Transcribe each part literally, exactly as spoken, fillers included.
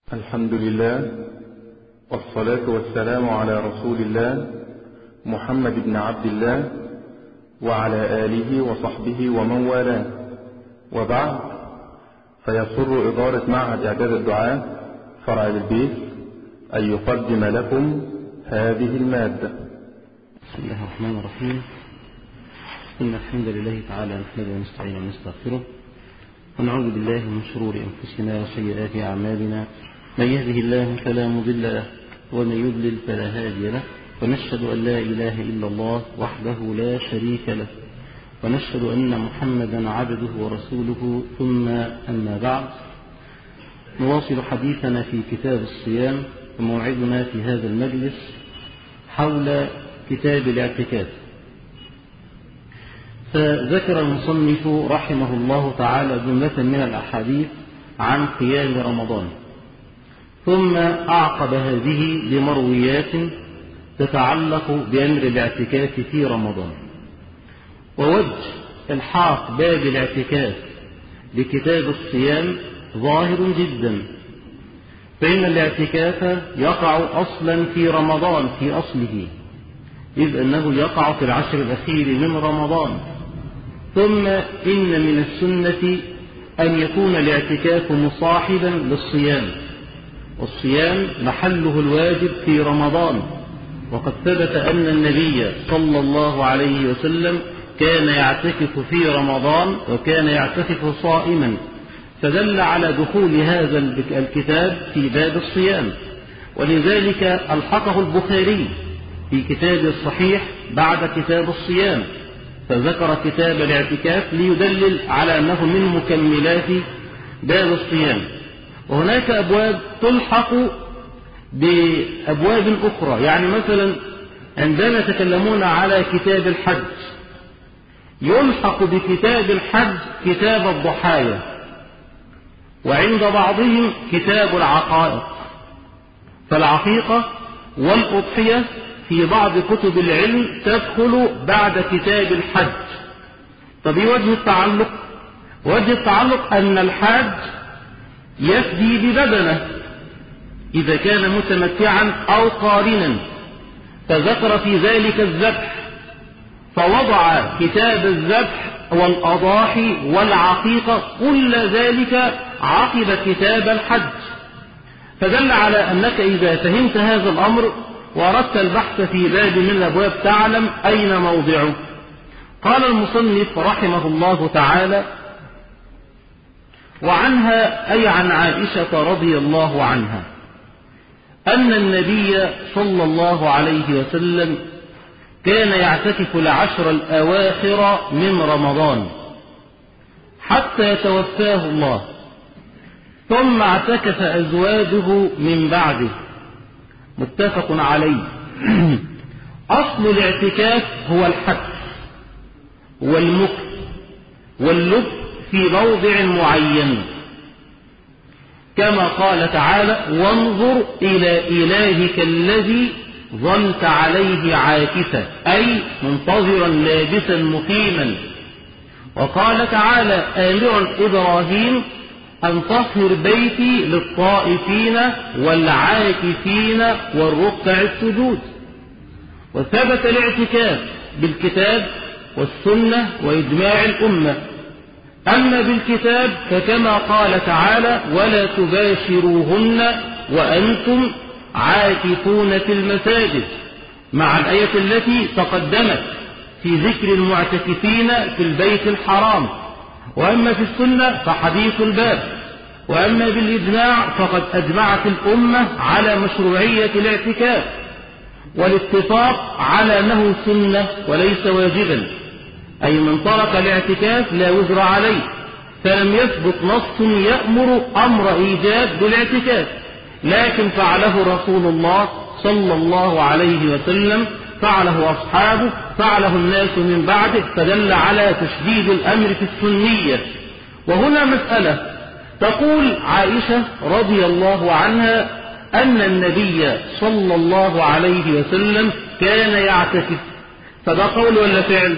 الحمد لله والصلاة والسلام على رسول الله محمد بن عبد الله وعلى آله وصحبه ومن والاه، وبعد، فيسر إدارة معهد إعداد الدعاء فرع البيت أن يقدم لكم هذه المادة. بسم الله الرحمن الرحيم. إن الحمد لله تعالى نحمده ونستعينه ونستغفره ونعوذ بالله من شرور أنفسنا وسيئات أعمالنا، من يهده الله فلا مضل له ومن يضلل فلا هادي له، ونشهد أن لا إله إلا الله وحده لا شريك له، ونشهد أن محمدا عبده ورسوله، ثم أما بعد، نواصل حديثنا في كتاب الصيام، وموعدنا في هذا المجلس حول كتاب الاعتكاف. فذكر المصنف رحمه الله تعالى جملة من الأحاديث عن قيام رمضان، ثم أعقب هذه بمرويات تتعلق بأمر الاعتكاف في رمضان. ووجه الحاق باب الاعتكاف بكتاب الصيام ظاهر جدا، فإن الاعتكاف يقع أصلا في رمضان في أصله، إذ أنه يقع في العشر الأخير من رمضان. ثم إن من السنة أن يكون الاعتكاف مصاحبا للصيام، والصيام محله الواجب في رمضان، وقد ثبت أن النبي صلى الله عليه وسلم كان يعتكف في رمضان وكان يعتكف صائما، فدل على دخول هذا الكتاب في باب الصيام، ولذلك ألحقه البخاري في كتاب الصحيح بعد كتاب الصيام، فذكر كتاب الاعتكاف ليدلل على أنه من مكملات باب الصيام. وهناك أبواب تلحق بأبواب أخرى، يعني مثلا عندما يتكلمون على كتاب الحج يلحق بكتاب الحج كتاب الضحايا، وعند بعضهم كتاب العقائق، فالعقيقة والأضحية في بعض كتب العلم تدخل بعد كتاب الحج. طب وجه التعلق؟ وجه التعلق أن الحاج يفدي ببدنه إذا كان متمتعا أو قارنا، فذكر في ذلك الذبح، فوضع كتاب الذبح والأضاحي والعقيقة كل ذلك عقب كتاب الحج، فدل على أنك إذا فهمت هذا الأمر وأردت البحث في باب من الأبواب تعلم أين موضعه. قال المصنف رحمه الله تعالى: وعنها أي عن عائشة رضي الله عنها أن النبي صلى الله عليه وسلم كان يعتكف العشر الأواخر من رمضان حتى توفاه الله، ثم اعتكف أزواجه من بعده، متفق عليه. أصل الاعتكاف هو الحبس والمكث واللب في موضع معين، كما قال تعالى: وانظر إلى إلهك الذي ظلت عليه عاكفا، أي منتظرا لابسا مقيما. وقال تعالى آمرا إبراهيم أن طهر بيتي للطائفين والعاكفين والركع السجود. وثبت الاعتكاف بالكتاب والسنة وإجماع الأمة. أما بالكتاب فكما قال تعالى: ولا تباشروهن وأنتم عاكفون في المساجد، مع الآية التي تقدمت في ذكر المعتكفين في البيت الحرام. وأما في السنة فحديث الباب. وأما بالإجماع فقد أجمعت الأمة على مشروعية الاعتكاف، والاتفاق على أنه سنة وليس واجبا، أي من ترك الاعتكاف لا وزر عليه، فلم يثبت نص يأمر أمر إيجاب بالاعتكاف، لكن فعله رسول الله صلى الله عليه وسلم، فعله أصحابه، فعله الناس من بعده، فدل على تشديد الأمر في السنية. وهنا مسألة، تقول عائشة رضي الله عنها أن النبي صلى الله عليه وسلم كان يعتكف، فده قول ولا فعل؟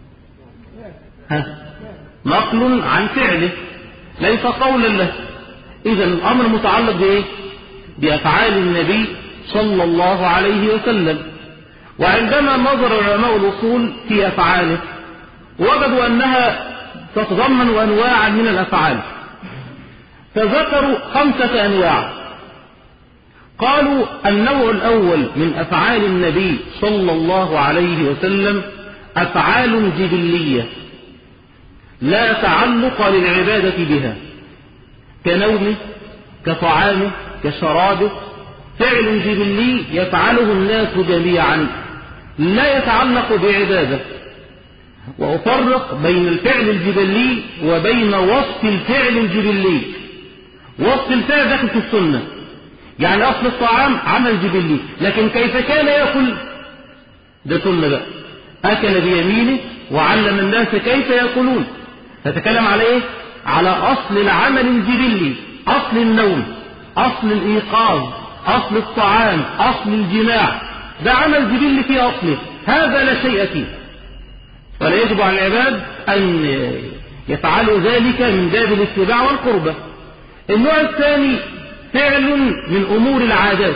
ها؟ نقل عن فعله، ليس قولا له. إذا الأمر متعلق بإيه؟ بأفعال النبي صلى الله عليه وسلم. وعندما نظر علماء الأصول في أفعاله وجدوا أنها تتضمن أنواعا من الأفعال، فذكروا خمسة أنواع. قالوا النوع الأول من أفعال النبي صلى الله عليه وسلم أفعال جبلية لا تعلق للعبادة بها، كنومه، كطعامه، كشرابه، فعل جبلي يفعله الناس جميعا لا يتعلق بعبادة. وأفرق بين الفعل الجبلي وبين وصف الفعل الجبلي. وصف الفعل داخل في السنة، يعني أصل الطعام عمل جبلي، لكن كيف كان يأكل ده سنة بقى. أكل بيمينه وعلم الناس كيف يأكلون، تتكلم على إيه؟ على أصل العمل الجبلي، أصل النوم، أصل الإيقاظ، أصل الطعام، أصل الجماع، ده عمل جبلي في أصله، هذا لا شيء فيه، ولا يجب على العباد أن يفعلوا ذلك من باب الاتباع والقربة. النوع الثاني فعل من أمور العادات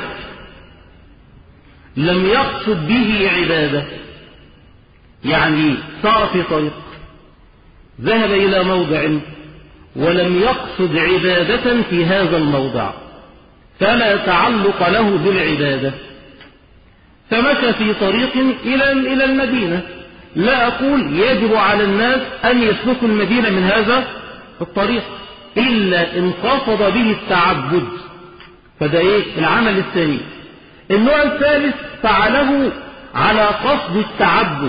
لم يقصد به عبادة، يعني صار في طريق، ذهب إلى موضع ولم يقصد عبادة في هذا الموضع، فلا تعلق له بالعبادة. فمشى في طريق إلى إلى المدينة، لا أقول يجب على الناس أن يسلكوا المدينة من هذا الطريق إلا إن قصد به التعبد، فده إيه العمل الثاني. النوع الثالث فعله على قصد التعبد،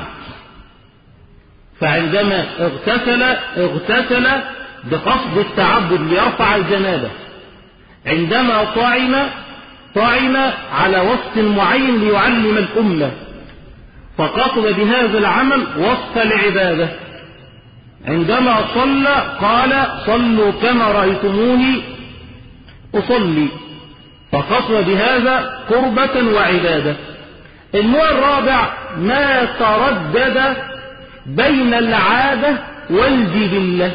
فعندما اغتسل اغتسل بقصد التعبد ليرفع الجنابة، عندما طعم طعم على وصف معين ليعلم الأمة، فقصد بهذا العمل وصف العبادة. عندما صلى قال صلوا كما رأيتموني أصلي، فقصد بهذا قربة وعبادة. النوع الرابع ما تردد بين العادة والجبلة،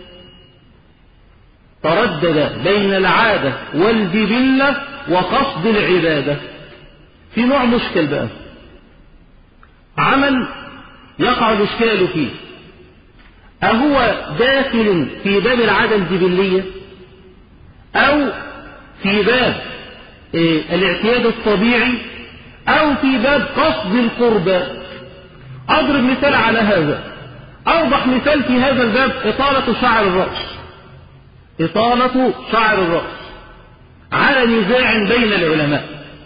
تردد بين العادة والجبلة وقصد العبادة. في نوع مشكل بقى، عمل يقع الإشكال فيه، أهو داخل في باب العادة الجبلية أو في باب الاعتياد الطبيعي أو في باب قصد القربة؟ أضرب مثال على هذا. أوضح مثال في هذا الباب إطالة شعر الرأس، إطالة شعر الرأس على نزاع بين العلماء.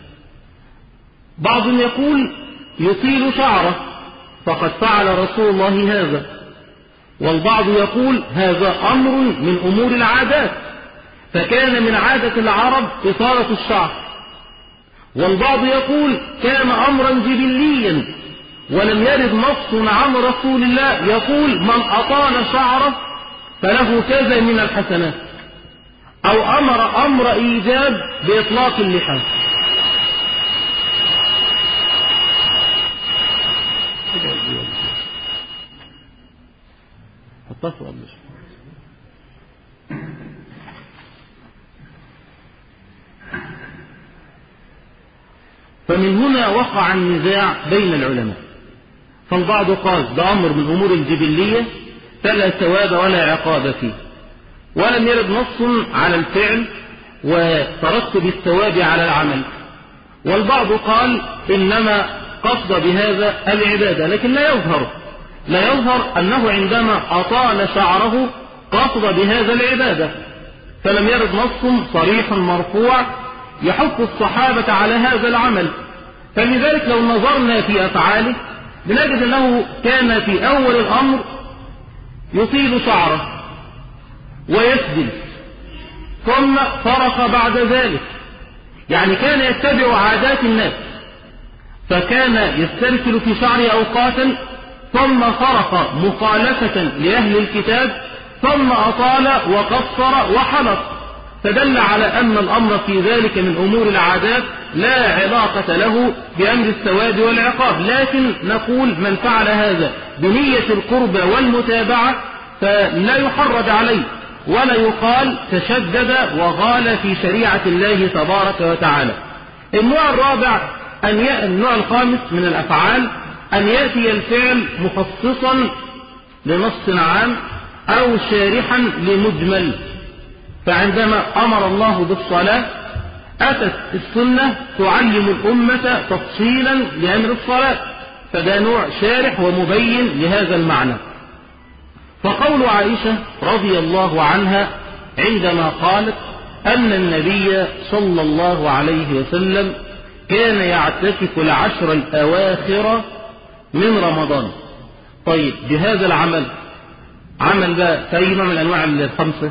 بعض يقول يطيل شعره فقد فعل رسول الله هذا، والبعض يقول هذا أمر من أمور العادات، فكان من عادة العرب إطالة الشعر. والبعض يقول كان أمرا جبليا ولم يرد نص عن رسول الله يقول من أطال شعره فله كذا من الحسنات، أو أمر أمر إيجاب بإطلاق اللحى. فمن هنا وقع النزاع بين العلماء، فالبعض قال ده أمر من أمور الجبلية فلا ثواب ولا عقاب فيه، ولم يرد نص على الفعل وترتب الثواب على العمل. والبعض قال إنما قصد بهذا العبادة، لكن لا يظهر لا يظهر أنه عندما أطال شعره قصد بهذا العبادة، فلم يرد نص صريح مرفوع يحث الصحابة على هذا العمل. فلذلك لو نظرنا في أفعاله بنجد أنه كان في أول الأمر يطيل شعره ويسدل، ثم فرق بعد ذلك، يعني كان يتبع عادات الناس، فكان يسترسل في شعره أوقاتا ثم فرق مخالفة لأهل الكتاب، ثم أطال وقصر وحلق، فدل على أن الأمر في ذلك من أمور العادات لا علاقة له بأمر الثواب والعقاب. لكن نقول من فعل هذا بنية القربة والمتابعة فلا يحرج عليه، ولا يقال تشدد وغال في شريعة الله تبارك وتعالى. النوع الرابع أن ي... النوع الخامس من الأفعال أن يأتي الفعل مخصصا لنص عام أو شارحا لمجمل. فعندما أمر الله بالصلاة أتت السنة تعلم الأمة تفصيلا لأمر الصلاة، فده نوع شارح ومبين لهذا المعنى. فقول عائشة رضي الله عنها عندما قالت أن النبي صلى الله عليه وسلم كان يعتكف العشر الأواخر من رمضان. طيب بهذا العمل عمل بقى في نوع من أنواع الخمسة؟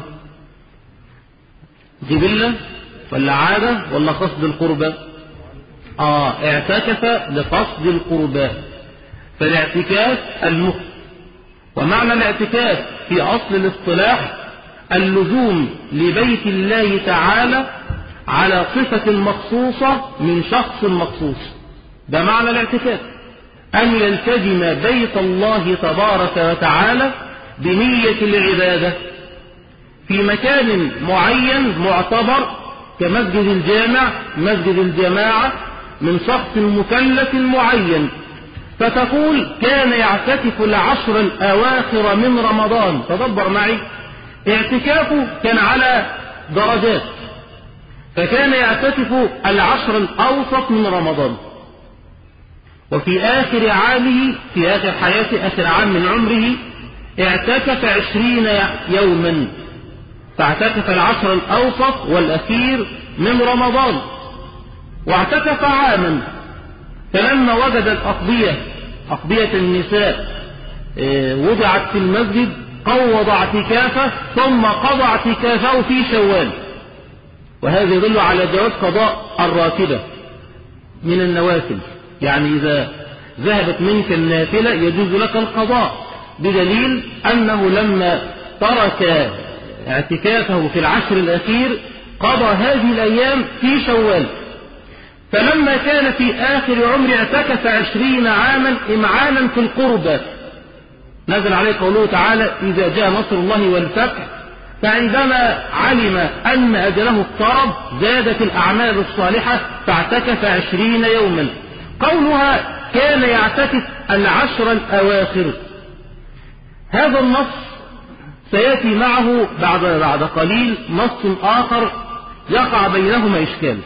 جبلة ولا عادة ولا قصد القربة؟ آه اعتكف لقصد القربة. فالاعتكاف المخ، ومعنى الاعتكاف في أصل الاصطلاح اللزوم لبيت الله تعالى على صفة مخصوصة من شخص مخصوص. ده معنى الاعتكاف، أن يلتزم بيت الله تبارك وتعالى بنية العبادة في مكان معين معتبر كمسجد الجامع، مسجد الجماعة، من شخص مكلف معين. فتقول كان يعتكف العشر الأواخر من رمضان. تدبر معي، اعتكافه كان على درجات، فكان يعتكف العشر الأوسط من رمضان، وفي آخر عامه، في آخر حياته، آخر عام من عمره، اعتكف عشرين يوما. فاعتكف العشر الأوسط والأخير من رمضان، واعتكف عاما. فلما وجد الأقضية، أقضية النساء وضعت في المسجد، قوض اعتكافه ثم قضى اعتكافه في شوال. وهذا يدل على جواز قضاء الراتبة من النوافل، يعني إذا ذهبت منك النافلة يجوز لك القضاء، بدليل أنه لما ترك اعتكافه في العشر الأخير قضى هذه الأيام في شوال. فلما كان في آخر عمر اعتكف عشرين عاما إمعانا في القربة، نزل عليه قوله تعالى إذا جاء نصر الله والفتح. فعندما علم أن أجله اقترب زاد في الأعمال الصالحة فاعتكف عشرين يوما. قولها كان يعتكف العشر الأواخر، هذا النص سيأتي معه بعد بعد قليل نص آخر يقع بينهما إشكال.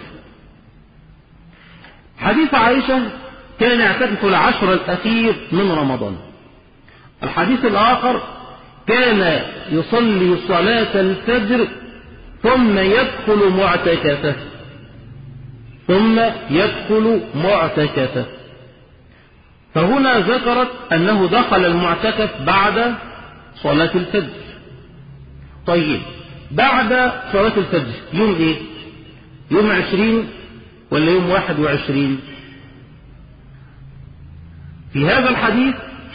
حديث عائشة كان يعتكف العشر الأخير من رمضان. الحديث الآخر كان يصلي صلاة الفجر ثم يدخل معتكفه، ثم يدخل معتكفه. فهنا ذكرت أنه دخل المعتكف بعد صلاة الفجر. طيب بعد صلاة الفجر يوم ايه؟ يوم عشرين ولا يوم واحد وعشرين؟ في هذا الحديث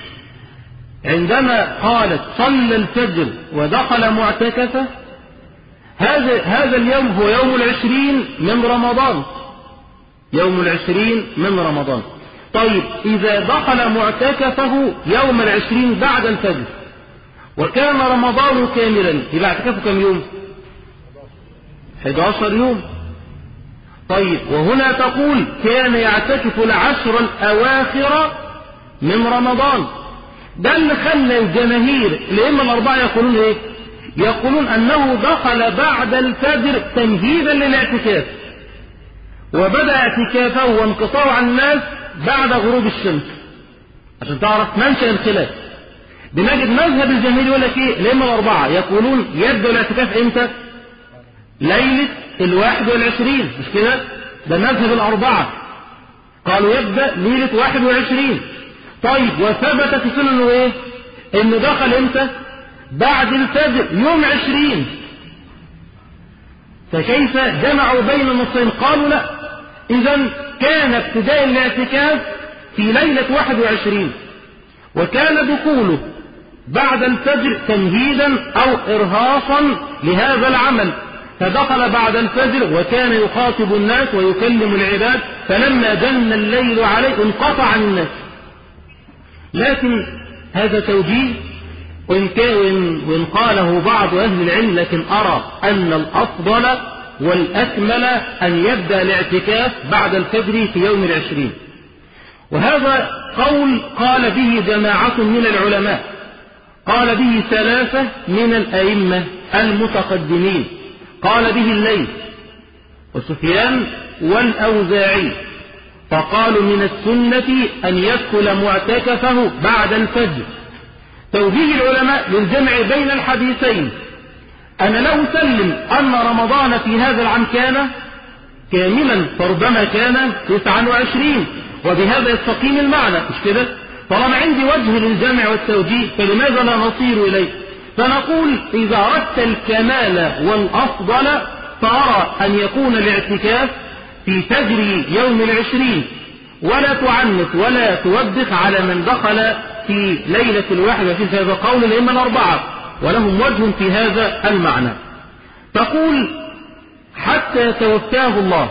عندما قالت صلى الفجر ودخل معتكفه، هذا هذا اليوم هو يوم العشرين من رمضان، يوم العشرين من رمضان. طيب إذا دخل معتكفه يوم العشرين بعد الفجر وكان رمضان كاملا، يبقى اعتكافه كم يوم؟ أحد عشر يوم. طيب وهنا تقول كان يعتكف العشر الأواخر من رمضان. ده اللي خلى الجماهير الأئمة الأربعة يقولون ايه؟ يقولون أنه دخل بعد الفجر تمهيدا للاعتكاف، وبدأ اعتكافه وانقطاعه عن الناس بعد غروب الشمس. عشان تعرف منشأ الخلاف، بنجد مذهب الجماهير يقول لك ايه؟ الأئمة الأربعة يقولون يبدأ الاعتكاف امتى؟ ليلة الواحد والعشرين، مش كده؟ ده مذهب الأربعة، قالوا يبدأ ليلة واحد وعشرين. طيب وثبت في سنة انه ايه؟ انه دخل امتى؟ بعد الفجر يوم عشرين. فكيف جمعوا بين النصين؟ قالوا لا، اذا كان ابتداء الاعتكاف في ليلة واحد وعشرين، وكان دخوله بعد الفجر تمهيدا او ارهاصا لهذا العمل، فدخل بعد الفجر وكان يخاطب الناس ويكلم العباد، فلما جن الليل عليه انقطع عن الناس. لكن هذا توجيه وإن, وإن قاله بعض أهل العلم، لكن أرى أن الأفضل والأكمل أن يبدأ الاعتكاف بعد الفجر في يوم العشرين. وهذا قول قال به جماعة من العلماء، قال به ثلاثة من الأئمة المتقدمين، قال به الليث وسفيان والأوزاعي، فقالوا من السنة أن يدخل معتكفه بعد الفجر. توجيه العلماء للجمع بين الحديثين، أنا لا أسلم أن رمضان في هذا العام كان كاملا، فربما كان تسعة وعشرين، وبهذا يستقيم المعنى، مش كده؟ طالما عندي وجه للجمع والتوجيه فلماذا لا نصير إليه؟ فنقول إذا أردت الكمال والأفضل فأرى أن يكون الاعتكاف في فجر يوم العشرين، ولا تعنت ولا توبخ على من دخل في ليلة الواحدة، في هذا قول الأئمة الأربعة ولهم وجه في هذا المعنى. تقول حتى توفاه الله،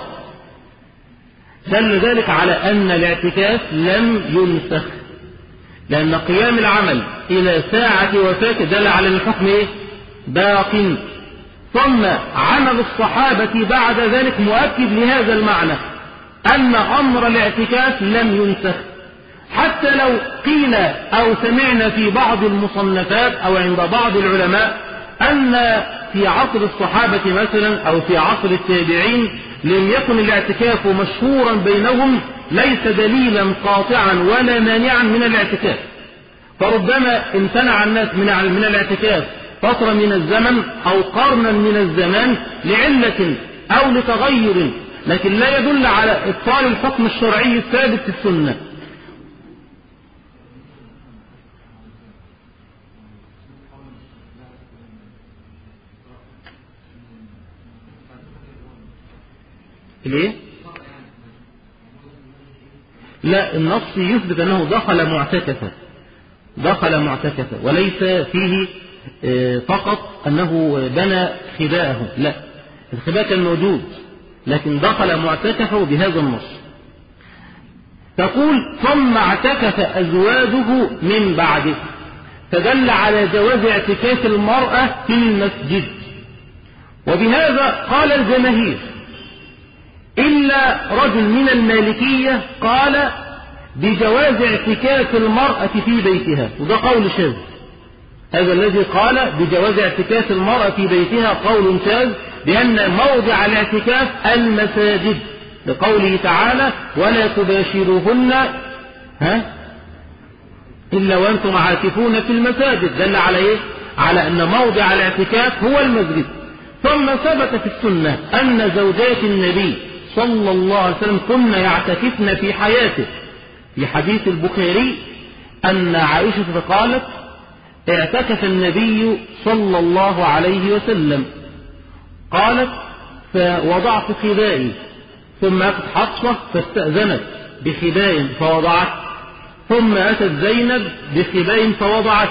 دل ذلك على أن الاعتكاف لم ينسخ، لأن قيام العمل إلى ساعة وفاته دل على الحكم إيه؟ باق. ثم عمل الصحابة بعد ذلك مؤكد لهذا المعنى، أن أمر الاعتكاف لم ينسخ. حتى لو قيل أو سمعنا في بعض المصنفات أو عند بعض العلماء أن في عصر الصحابة مثلا أو في عصر التابعين لم يكن الاعتكاف مشهورا بينهم، ليس دليلا قاطعا ولا مانعا من الاعتكاف. فربما امتنع الناس من من الاعتكاف فترة من الزمن أو قرنا من الزمان لعلة أو لتغير، لكن لا يدل على إبطال الحكم الشرعي الثابت في السنة. ليه؟ لا، النص يثبت أنه دخل معتكفا، دخل معتكفا، وليس فيه فقط أنه بنى خباءه، لا، الخباء كان موجود لكن دخل معتكفه بهذا النص. تقول ثم اعتكف أزواجه من بعده، فدل على جواز اعتكاف المرأة في المسجد، وبهذا قال الجماهير إلا رجل من المالكية قال بجواز اعتكاف المرأة في بيتها، وده قول شاذ. هذا الذي قال بجواز اعتكاف المرأة في بيتها قول شاذ، بأن موضع الاعتكاف المساجد، لقوله تعالى ولا تباشروهن ها إلا وأنتم عاكفون في المساجد، دل على إيه؟ على أن موضع الاعتكاف هو المسجد. ثم ثبت في السنة أن زوجات النبي صلى الله عليه وسلم كن يعتكفن في حياته، في حديث البخاري أن عائشة قالت اعتكف النبي صلى الله عليه وسلم، قالت فوضعت خبائي، ثم أتت حفصة فاستأذنت بخباء فوضعت، ثم أتت زينب بخباء فوضعت،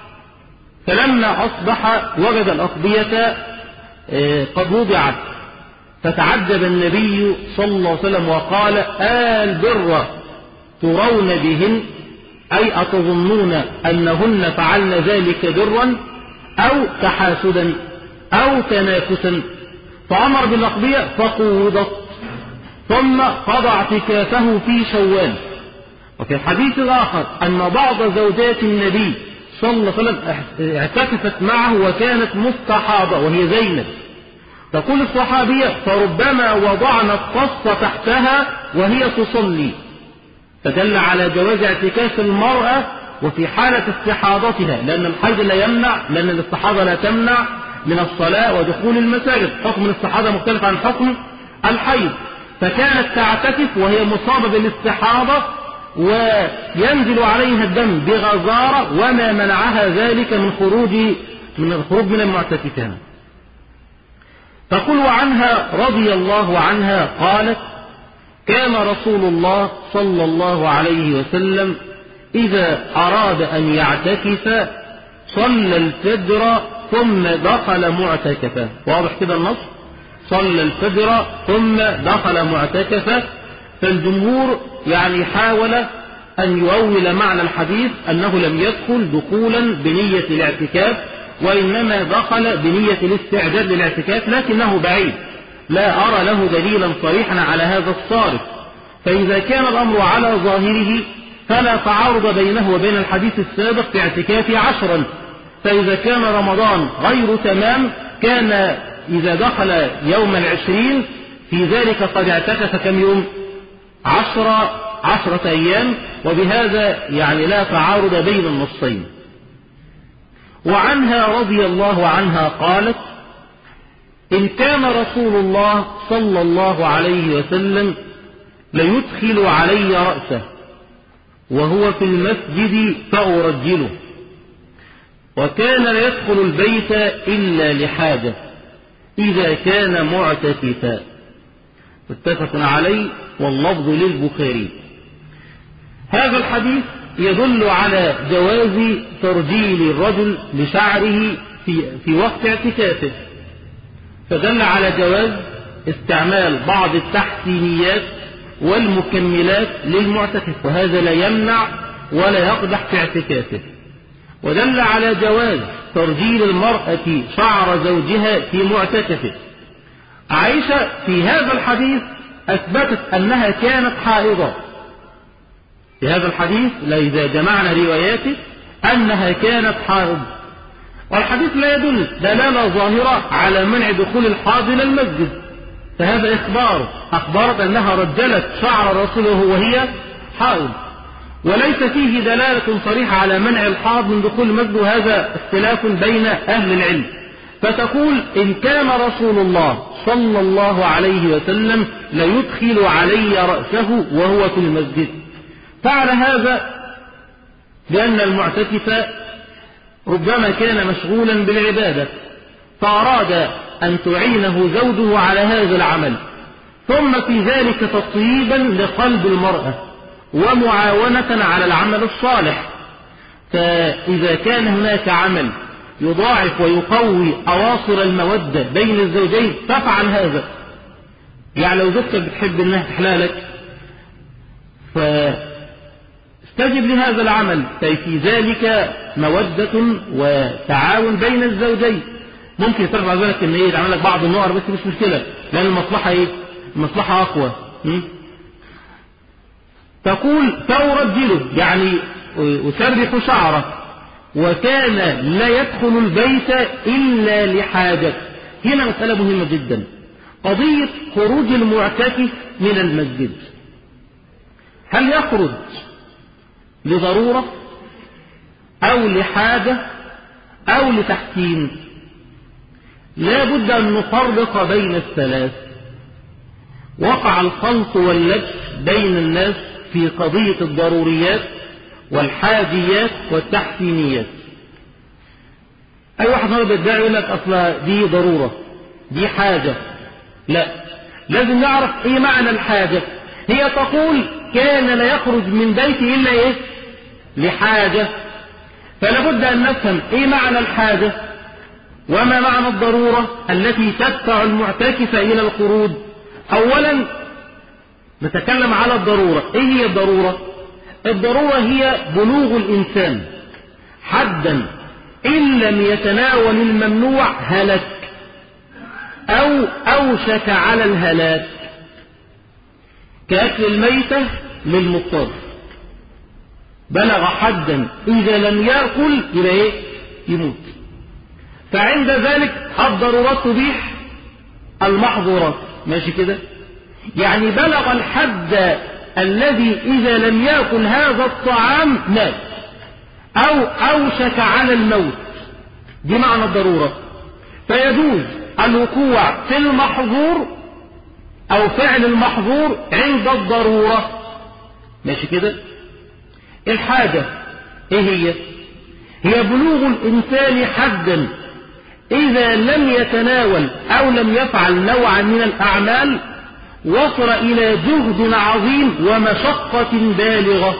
فلما أصبح وجد الأقبية قد وضعت، فتعجب النبي صلى الله عليه وسلم وقال آل بر ترون بهن، أي أتظنون أنهن فعلن ذلك برا أو تحاسدا أو تنافسا، فأمر بالأقبية فقوضت، ثم قضى اعتكافه في شوال. وفي الحديث الآخر أن بعض زوجات النبي صلى الله عليه وسلم اعتكفت معه وكانت مستحاضة وهي زينب. تقول الصحابية فربما وضعنا القص تحتها وهي تصلي، فدل على جواز اعتكاف المرأة وفي حالة استحاضتها، لأن الحيض لا يمنع، لأن الاستحاضة لا تمنع من الصلاة ودخول المساجد، حكم الاستحاضة مختلف عن حكم الحيض، فكانت تعتكف وهي مصابة بالاستحاضة وينزل عليها الدم بغزارة، وما منعها ذلك من خروج من الخروج من المعتكفين. تقول وعنها رضي الله عنها قالت كان رسول الله صلى الله عليه وسلم إذا أراد أن يعتكف صلى الفجر ثم دخل معتكفا. واضح كده النص؟ صلى الفجر ثم دخل معتكفا. فالجمهور يعني حاول أن يؤول معنى الحديث أنه لم يدخل دخولا بنية الاعتكاف، وإنما دخل بنية الاستعداد للاعتكاف، لكنه بعيد، لا أرى له دليلا صريحا على هذا الصارف. فإذا كان الأمر على ظاهره فلا تعارض بينه وبين الحديث السابق في اعتكاف عشرا. فإذا كان رمضان غير تمام كان إذا دخل يوم العشرين في ذلك قد اعتكف كم يوم؟ عشر عشرة أيام، وبهذا يعني لا تعارض بين النصين. وعنها رضي الله عنها قالت: إن كان رسول الله صلى الله عليه وسلم ليدخل علي رأسه وهو في المسجد فأرجله، وكان لا يدخل البيت إلا لحاجة إذا كان معتكفا. متفق عليه واللفظ للبخاري. هذا الحديث يدل على جواز ترجيل الرجل لشعره في, في وقت اعتكافه، فدل على جواز استعمال بعض التحسينيات والمكملات للمعتكف، وهذا لا يمنع ولا يقدح في اعتكافه. ودل على جواز ترجيل المرأة شعر زوجها في معتكفه. عائشة في هذا الحديث أثبتت أنها كانت حائضة. في هذا الحديث لا إذا جمعنا رواياته أنها كانت حائض، والحديث لا يدل دلالة ظاهرة على منع دخول الحائض إلى المسجد، فهذا إخبار أخبرت أنها رجلت شعر رسوله وهي حائض، وليس فيه دلالة صريحة على منع الحائض من دخول المسجد، وهذا اختلاف بين أهل العلم. فتقول: إن كان رسول الله صلى الله عليه وسلم ليدخل علي رأسه وهو في المسجد. فعل هذا لأن المعتكف ربما كان مشغولا بالعبادة، فأراد أن تعينه زوجه على هذا العمل، ثم في ذلك تطييبا لقلب المرأة ومعاونة على العمل الصالح. فإذا كان هناك عمل يضاعف ويقوي أواصر المودة بين الزوجين فافعل هذا. يعني لو زوجتك بتحب انها تحلالك فاستجب لهذا العمل، في ذلك مودة وتعاون بين الزوجين. ممكن ترفع ذلك ان ايه تعمل لك بعض النوع بس مش مشكلة، لان المصلحة ايه؟ المصلحة اقوى. م? تقول: فأرجله يعني أسرح شعره، وكان لا يدخل البيت إلا لحاجة. هنا مسألة مهمة جدا، قضية خروج المعتكف من المسجد. هل يخرج لضرورة أو لحاجة أو لتحسين؟ لا بد أن نفرق بين الثلاث. وقع الخلط واللبس بين الناس في قضية الضروريات والحاجيات والتحسينيات. أي واحد هو بيدعي يقول لك أصلا دي ضرورة دي حاجة. لا، لازم نعرف إيه معنى الحاجة. هي تقول كان لا يخرج من بيته إلا إيه؟ لحاجة. فلا بد أن نفهم إيه معنى الحاجة وما معنى الضرورة التي تدفع المعتكف إلى الخروج. أولا نتكلم على الضرورة. إيه هي الضرورة؟ الضرورة هي بلوغ الإنسان حدا إن لم يتناول الممنوع هلك أو أوشك على الهلاك، كأكل الميتة للمضطر. بلغ حدا إذا لم يأكل يبقى إيه؟ يموت. فعند ذلك الضرورات تبيح المحظورات. ماشي كده؟ يعني بلغ الحد الذي إذا لم يأكل هذا الطعام مات أو أوشك على الموت. دي معنى الضرورة. فيجوز الوقوع في المحظور أو فعل المحظور عند الضرورة. ماشي كده؟ الحاجة إيه هي؟ هي بلوغ الإنسان حدا إذا لم يتناول أو لم يفعل نوعا من الأعمال وصل إلى جهد عظيم ومشقة بالغة،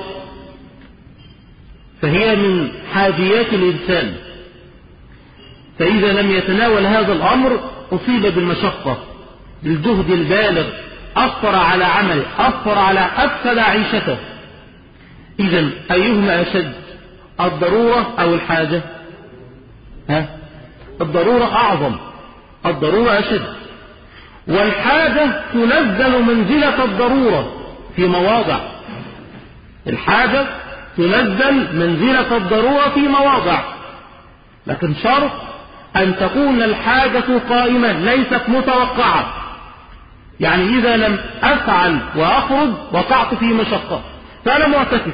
فهي من حاجيات الإنسان. فإذا لم يتناول هذا الأمر أصيب بالمشقة، بالجهد البالغ، أثر على عمله، أثر على أفسد عيشته. إذن أيهما أشد، الضرورة أو الحاجة؟ ها؟ الضرورة أعظم، الضرورة أشد، والحاجة تنزل منزلة الضرورة في مواضع، الحاجة تنزل منزلة الضرورة في مواضع، لكن شرط أن تكون الحاجة قائمة ليست متوقعة. يعني إذا لم أفعل وأخرج وقعت في مشقة، فأنا معتكف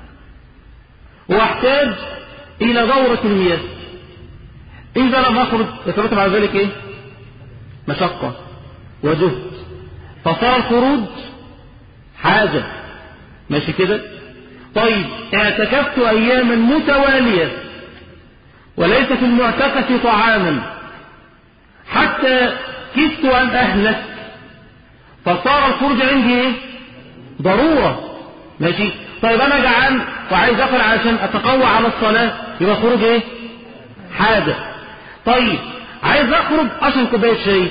وأحتاج إلى دورة المياه، إذا لم أخرج يترتب على ذلك إيه؟ مشقة وجهد، فصار الخروج حاجة. ماشي كده؟ طيب اعتكفت أياما متوالية وليس في المعتكف طعاما حتى كدت أن أهلك، فصار الخروج عندي إيه؟ ضرورة. ماشي. طيب أنا جعان وعايز أكل عشان أتقوى على الصلاة، يبقى خروج إيه؟ حاجة. طيب عايز أخرج أشرب كوباية شاي،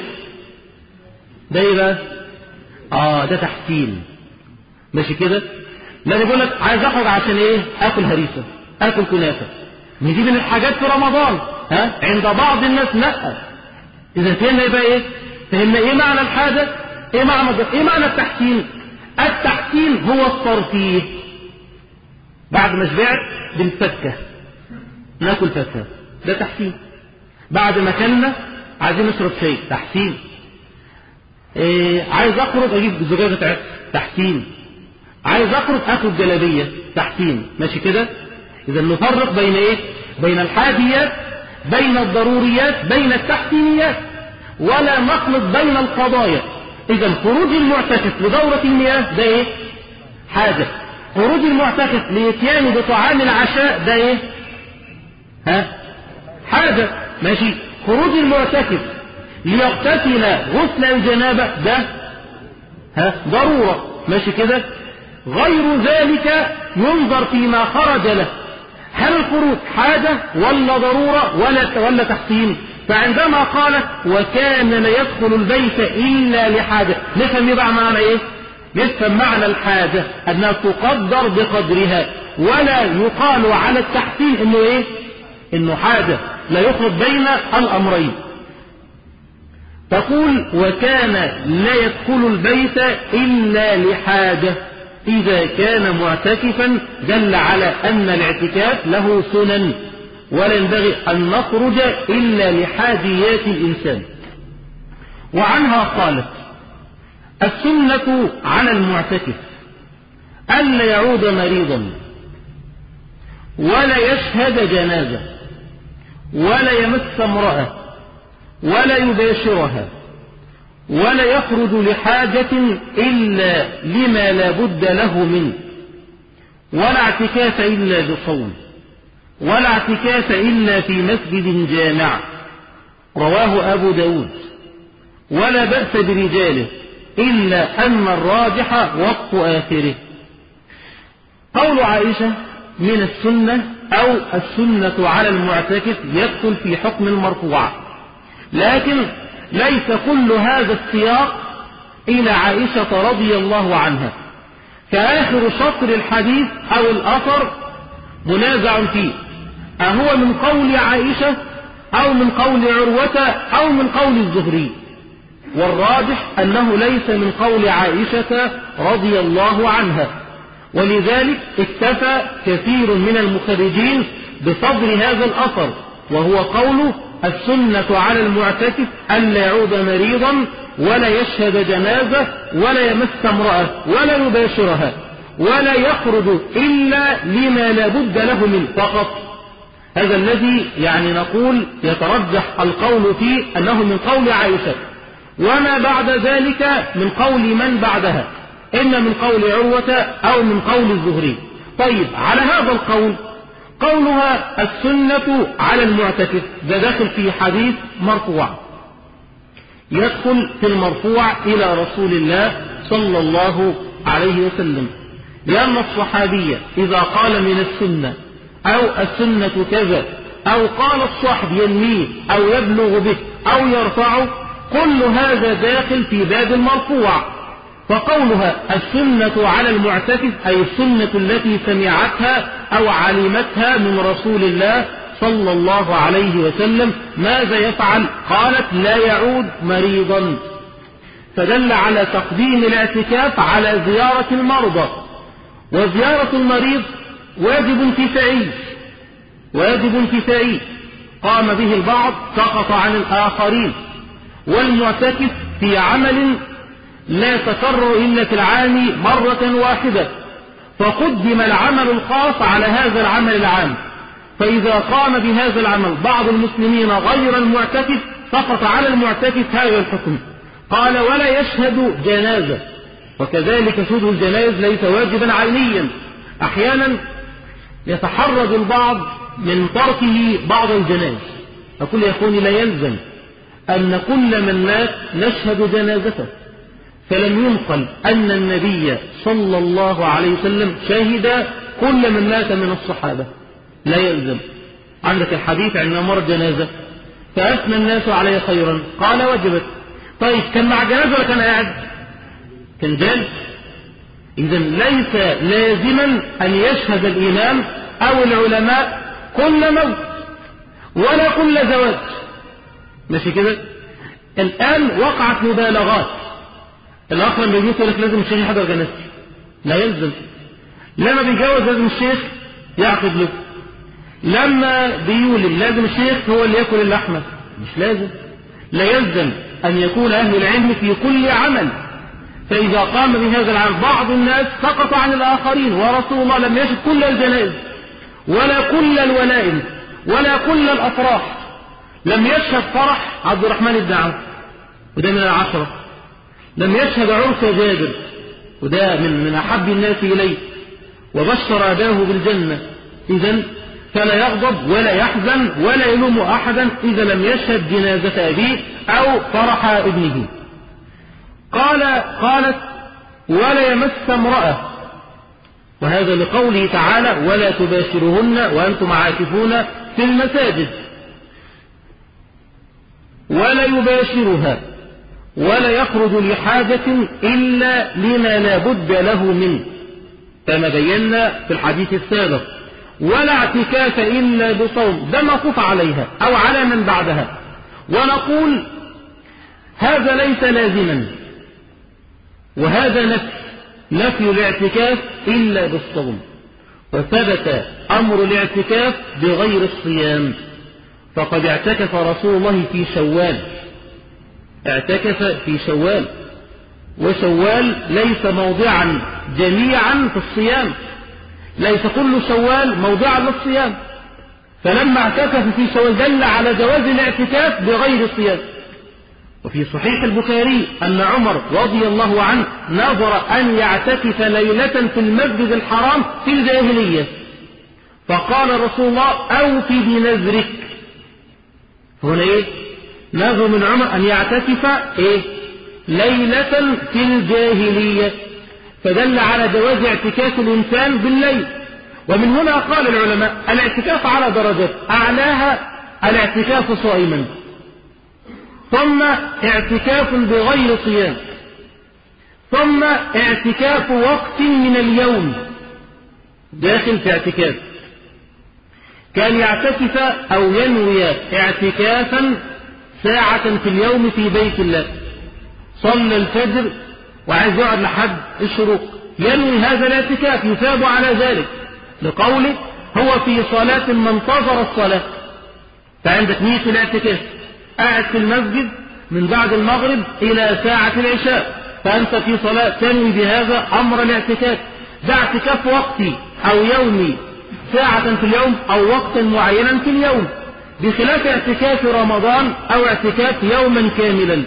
ده إيه بقى؟ آه ده تحسين. ماشي كده؟ لا يقول لك عايز أخرج عشان إيه؟ آكل هريسة، آكل كنافة، دي من الحاجات في رمضان. ها؟ عند بعض الناس لا. إذا فهمنا يبقى إيه؟ فهمنا إيه معنى الحاجة؟ إيه معنى إيه معنى التحسين؟ التحسين هو الترفيه. بعد ما شبعت بنفكه ناكل فاكهة، ده تحسين. بعد ما كلنا عايزين نشرب شاي، تحسين. إيه عايز أخرج أجيب زجاجة عسل، تحسين. عايز أخرج أخرج جلابية، تحسين. ماشي كده؟ إذا نفرق بين إيه؟ بين الحاجيات، بين الضروريات، بين التحسينيات، ولا نخلط بين القضايا. إذا خروج المعتكف لدورة المياه ده إيه؟ حاجة. خروج المعتكف لإتيان بطعام العشاء ده إيه؟ ها؟ حاجة. ماشي. خروج المعتكف ليغتسل غسل الجنابة ده ها؟ ضرورة. ماشي كده؟ غير ذلك ينظر فيما خرج له، هل الخروج حاجة ولا ضرورة ولا ولا تحسين؟ فعندما قالت وكان لا يدخل البيت إلا لحاجة، نفهم يبقى معنى إيه؟ نفهم معنى الحاجة أنها تقدر بقدرها، ولا يقال على التحسين إنه إيه؟ إنه حاجة، لا يخلط بين الأمرين. تقول وكان لا يدخل البيت إلا لحاجة، إذا كان معتكفا دل على أن الاعتكاف له سنن، ولا ينبغي أن نخرج إلا لحاجيات الإنسان. وعنها قالت السنة على المعتكف ألا يعود مريضا ولا يشهد جنازة ولا يمس امرأة ولا يباشرها ولا يخرج لحاجة إلا لما لا بد له منه، ولا اعتكاف إلا بصوم، ولا اعتكاف إلا في مسجد جامع. رواه أبو داود. ولا بأس برجاله إلا أن الراجح وقت آخره. قول عائشة من السنة أو السنة على المعتكف يدخل في حكم المرفوع، لكن ليس كل هذا السياق إلى عائشة رضي الله عنها، فآخر شطر الحديث أو الأثر منازع فيه، أهو من قول عائشة أو من قول عروة أو من قول الزهري، والراجح أنه ليس من قول عائشة رضي الله عنها، ولذلك اكتفى كثير من المخرجين بصدر هذا الأثر، وهو قوله السنة على المعتكف ألا يعود مريضا ولا يشهد جنازة ولا يمس امرأة ولا يباشرها ولا يخرج إلا لما لا بد له منه فقط. هذا الذي يعني نقول يترجح القول فيه أنه من قول عائشة، وما بعد ذلك من قول من بعدها، إما من قول عروة أو من قول الزهري. طيب على هذا القول قولها السنة على المعتكف ده داخل في حديث مرفوع، يدخل في المرفوع إلى رسول الله صلى الله عليه وسلم، لأن الصحابي إذا قال من السنة أو السنة كذا أو قال الصحب ينميه أو يبلغ به أو يرفعه، كل هذا داخل في باب المرفوع. فقولها السنة على المعتكف أي السنة التي سمعتها أو علمتها من رسول الله صلى الله عليه وسلم. ماذا يفعل؟ قالت لا يعود مريضا، فدل على تقديم الاعتكاف على زيارة المرضى، وزيارة المريض واجب كفائي، واجب كفائي قام به البعض سقط عن الآخرين، والمعتكف في عمل لا تكرر إلا في العام مرة واحدة، فقدم العمل الخاص على هذا العمل العام. فإذا قام بهذا العمل بعض المسلمين غير المعتكف سقط على المعتكف هذا الحكم. قال ولا يشهد جنازة، وكذلك شهود الجنائز ليس واجبا عينيا، أحيانا يتحرج البعض من تركه بعض الجنائز. أقول يا أخواني لا يلزم أن كل من مات نشهد جنازته، فلم ينقل أن النبي صلى الله عليه وسلم شهد كل من مات من الصحابة، لا يلزم. عندك الحديث عن مر جنازة فأثنى الناس عليه خيرا قال وجبت. طيب كان مع جنازة ولا كان قاعد؟ كان جالس. إذن ليس لازما أن يشهد الإمام أو العلماء كل موت ولا كل زواج، ماشي كده؟ الآن وقعت مبالغات، الآخر لما بيجوز يقول لك لازم الشيخ يحضر جنازتي، لا يلزم. لما بيجوز لازم الشيخ يعقد له، لما بيولم لازم الشيخ هو اللي يأكل اللحمة، مش لازم. لا يلزم أن يكون أهل العلم في كل عمل، فإذا قام بهذا العمل بعض الناس سقط عن الآخرين، ورسول الله لم يشهد كل الجنائز ولا كل الولائم ولا كل الأفراح، لم يشهد فرح عبد الرحمن بن عوف وده من العشرة، لم يشهد عرس جابر وده من من أحب الناس إليه، وبشر أباه بالجنة. إذن فلا يغضب ولا يحزن ولا يلوم أحدا إذا لم يشهد جنازة أبيه أو فرح ابنه. قال قالت ولا يمس امرأة، وهذا لقوله تعالى ولا تباشرهن وأنتم عاكفون في المساجد، ولا يباشرها ولا يخرج لحاجة إلا لما لا بد له منه كما بينا في الحديث السابق، ولا اعتكاف إلا بصوم، ده موقوف عليها أو على من بعدها. ونقول هذا ليس لازما، وهذا نفي نفي الاعتكاف إلا بالصوم، وثبت أمر الاعتكاف بغير الصيام، فقد اعتكف رسول الله في شوال، اعتكف في شوال، وشوال ليس موضعا جميعا في الصيام، ليس كل شوال موضعا للصيام، فلما اعتكف في شوال دل على جواز الاعتكاف بغير الصيام. وفي صحيح البخاري أن عمر رضي الله عنه نظر أن يعتكف ليلة في المسجد الحرام في الجاهلية، فقال رسول الله أوفي بنذرك. هنا إيه؟ نظر من عمر أن يعتكف إيه؟ ليلة في الجاهلية، فدل على جواز اعتكاف الإنسان بالليل. ومن هنا قال العلماء الاعتكاف على درجات، أعلاها الاعتكاف صائما، ثم اعتكاف بغير صيام، ثم اعتكاف وقت من اليوم داخل في اعتكاف، كان يعتكف أو ينوي اعتكافا ساعة في اليوم في بيت الله، صلى الفجر وعايز يقعد لحد الشروق، ينوي هذا الاعتكاف يثاب على ذلك، لقوله هو في صلاة ما انتظر الصلاة. فعندك نية الاعتكاف، قاعد في المسجد من بعد المغرب إلى ساعة العشاء، فأنت في صلاة تنوي بهذا أمر الاعتكاف، ده اعتكاف وقتي أو يومي ساعة في اليوم أو وقتا معينا في اليوم، بخلاف اعتكاف رمضان أو اعتكاف يوما كاملا.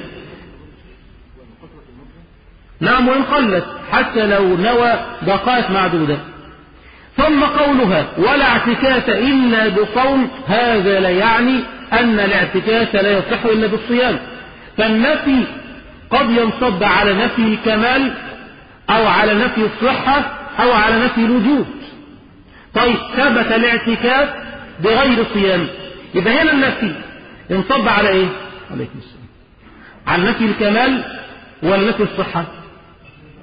نعم وإن قلت حتى لو نوى دقائق معدودة. ثم قولها ولا اعتكاف إلا بصوم، هذا لا يعني أن الاعتكاف لا يصح إلا بالصيام، فالنفي قد ينصب على نفي الكمال أو على نفي الصحة أو على نفي الوجود. طيب ثبت الاعتكاف بغير صيام، يبقى هنا النفي ينصب على إيه؟ عليكم السلام، على نفي الكمال ولا نفي الصحة؟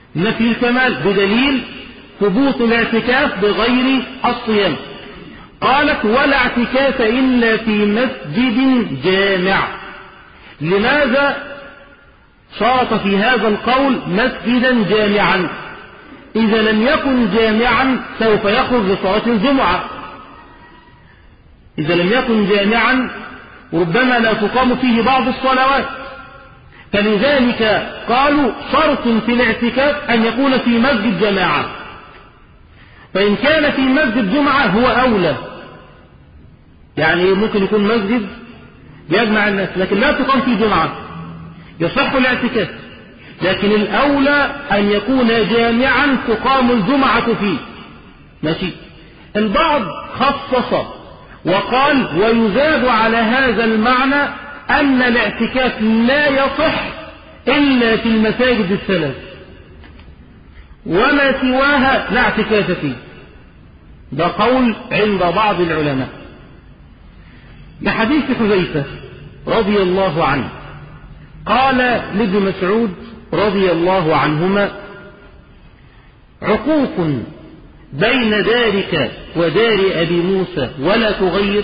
نفي الكمال بدليل ثبوت الاعتكاف بغير الصيام. قالت ولا اعتكاف إلا في مسجد جامع. لماذا شرط في هذا القول مسجدا جامعا؟ إذا لم يكن جامعا سوف يخرج لصلاة الجمعة. إذا لم يكن جامعا ربما لا تقام فيه بعض الصلوات، فلذلك قالوا شرط في الاعتكاف أن يكون في مسجد جماعة. فإن كان في مسجد جمعة هو أولى، يعني ممكن يكون مسجد يجمع الناس لكن لا تقام فيه جمعة يصح الاعتكاف، لكن الأولى أن يكون جامعا تقام الجمعة فيه. ماشي. البعض خصص وقال ويزاد على هذا المعنى أن الاعتكاف لا يصح إلا في المساجد الثلاث، وما سواها لا اعتكاف فيه. ده قول عند بعض العلماء. لحديث حذيفة رضي الله عنه قال لابن مسعود رضي الله عنهما عقوق بين دارك ودار أبي موسى ولا تغير.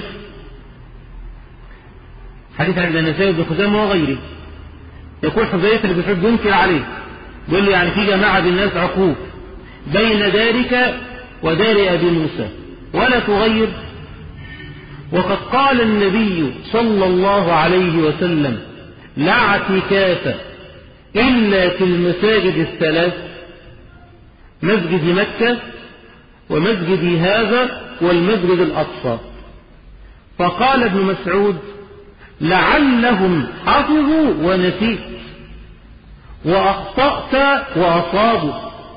حديث عند النسائي بن خزامة وغيره. يقول حذيفة بن مسعود ينكر عليه، يقول له يعني في جماعة بالناس عقوق بين دارك ودار أبي موسى ولا تغير. وقد قال النبي صلى الله عليه وسلم لا اعتكاف إلا في المساجد الثلاث، مسجد مكة ومسجد هذا والمسجد الأقصى. فقال ابن مسعود لعلهم حفظوا ونسيت وأخطأت وأصابوا.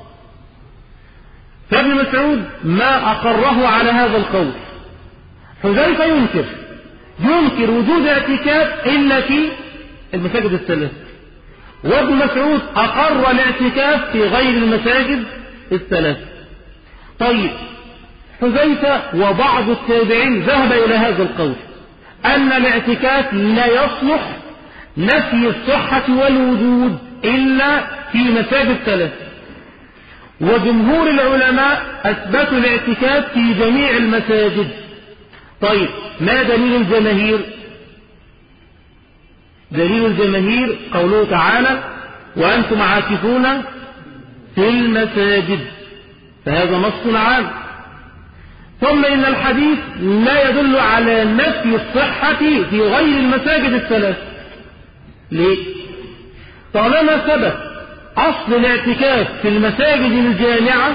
فابن مسعود ما أقره على هذا القول. حذيفة ينكر ينكر وجود اعتكاف إلا في المساجد الثلاث، وابن مسعود أقر الاعتكاف في غير المساجد الثلاث. طيب حذيفة وبعض التابعين ذهب إلى هذا القول أن الاعتكاف لا يصلح نفي الصحة والوجود إلا في مساجد ثلاث، وجمهور العلماء أثبتوا الاعتكاف في جميع المساجد. طيب ما دليل الجماهير؟ دليل الجماهير قوله تعالى وأنتم عاكفون في المساجد، فهذا نص عام. ثم إن الحديث لا يدل على نفي الصحة في غير المساجد الثلاث. ليه؟ طالما ثبت أصل الاعتكاف في المساجد الجامعة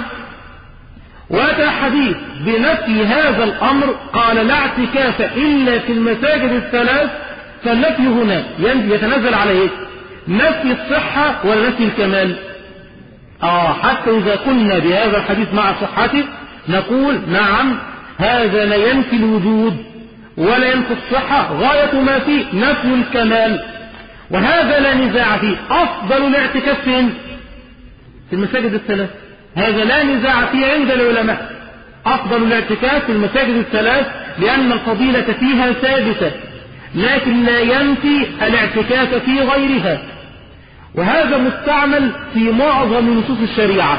وأتى حديث بنفي هذا الأمر قال لا اعتكاف إلا في المساجد الثلاث، فالنفي هنا يتنزل على إيه؟ نفي الصحة ولا نفي الكمال؟ آه حتى إذا قلنا بهذا الحديث مع صحته نقول نعم هذا لا ينفي الوجود ولا ينفي الصحة، غاية ما فيه نفي الكمال، وهذا لا نزاع فيه. أفضل الاعتكاف فين؟ في المساجد الثلاث، هذا لا نزاع فيه عند العلماء. أفضل الاعتكاف في المساجد الثلاث لأن الفضيلة فيها ثابتة، لكن لا ينفي الاعتكاف في غيرها، وهذا مستعمل في معظم نصوص الشريعة.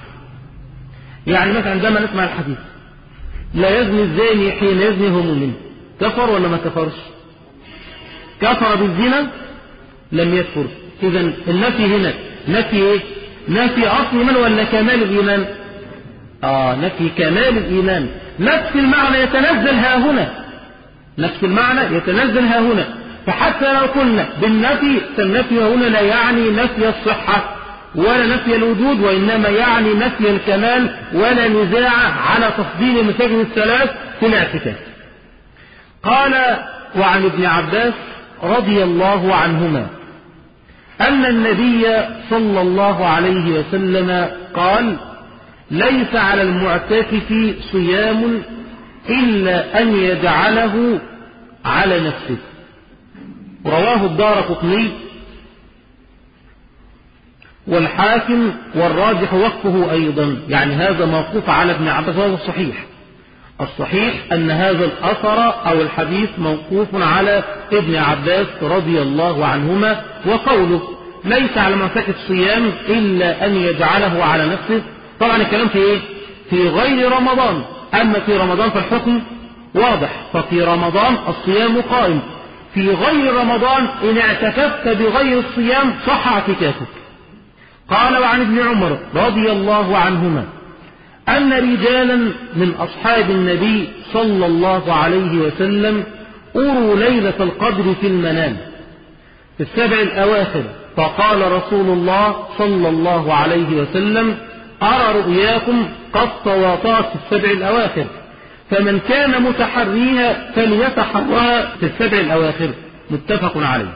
يعني مثلا عندما نسمع الحديث لا يزني الزاني حين يزني هو مؤمن، كفر ولا ما كفرش؟ كفر بالزنا لم يكفر. إذن النفي هنا نفي إيه؟ نفي أصل من ولا كمال الإيمان؟ آه نفي كمال الإيمان. نفس المعنى يتنزل ها هنا، نفس المعنى يتنزل ها هنا. فحتى لو قلنا بالنفي فالنفي هنا لا يعني نفي الصحة ولا نفي الوجود، وإنما يعني نفي الكمال، ولا نزاع على تفضيل المساجد الثلاث في الاعتكاف. قال وعن ابن عباس رضي الله عنهما أن النبي صلى الله عليه وسلم قال ليس على المعتكف صيام إلا أن يجعله على نفسه. رواه الدارقطني والحاكم والراجح وقفه أيضا، يعني هذا موقوف على ابن عباس وهو الصحيح. الصحيح أن هذا الأثر أو الحديث موقوف على ابن عباس رضي الله عنهما، وقوله ليس على مساك الصيام إلا أن يجعله على نفسه. طبعا الكلام في إيه؟ في غير رمضان. أما في رمضان فالحكم واضح، ففي رمضان الصيام قائم. في غير رمضان إن اعتكفت بغير الصيام صح اعتكافك. قال وعن ابن عمر رضي الله عنهما أن رجالا من أصحاب النبي صلى الله عليه وسلم أروا ليلة القدر في المنام في السبع الأواخر، فقال رسول الله صلى الله عليه وسلم: أرى رؤياكم قد تواطأت في السبع الأواخر، فمن كان متحريها فليتحرها في السبع الأواخر. متفق عليه.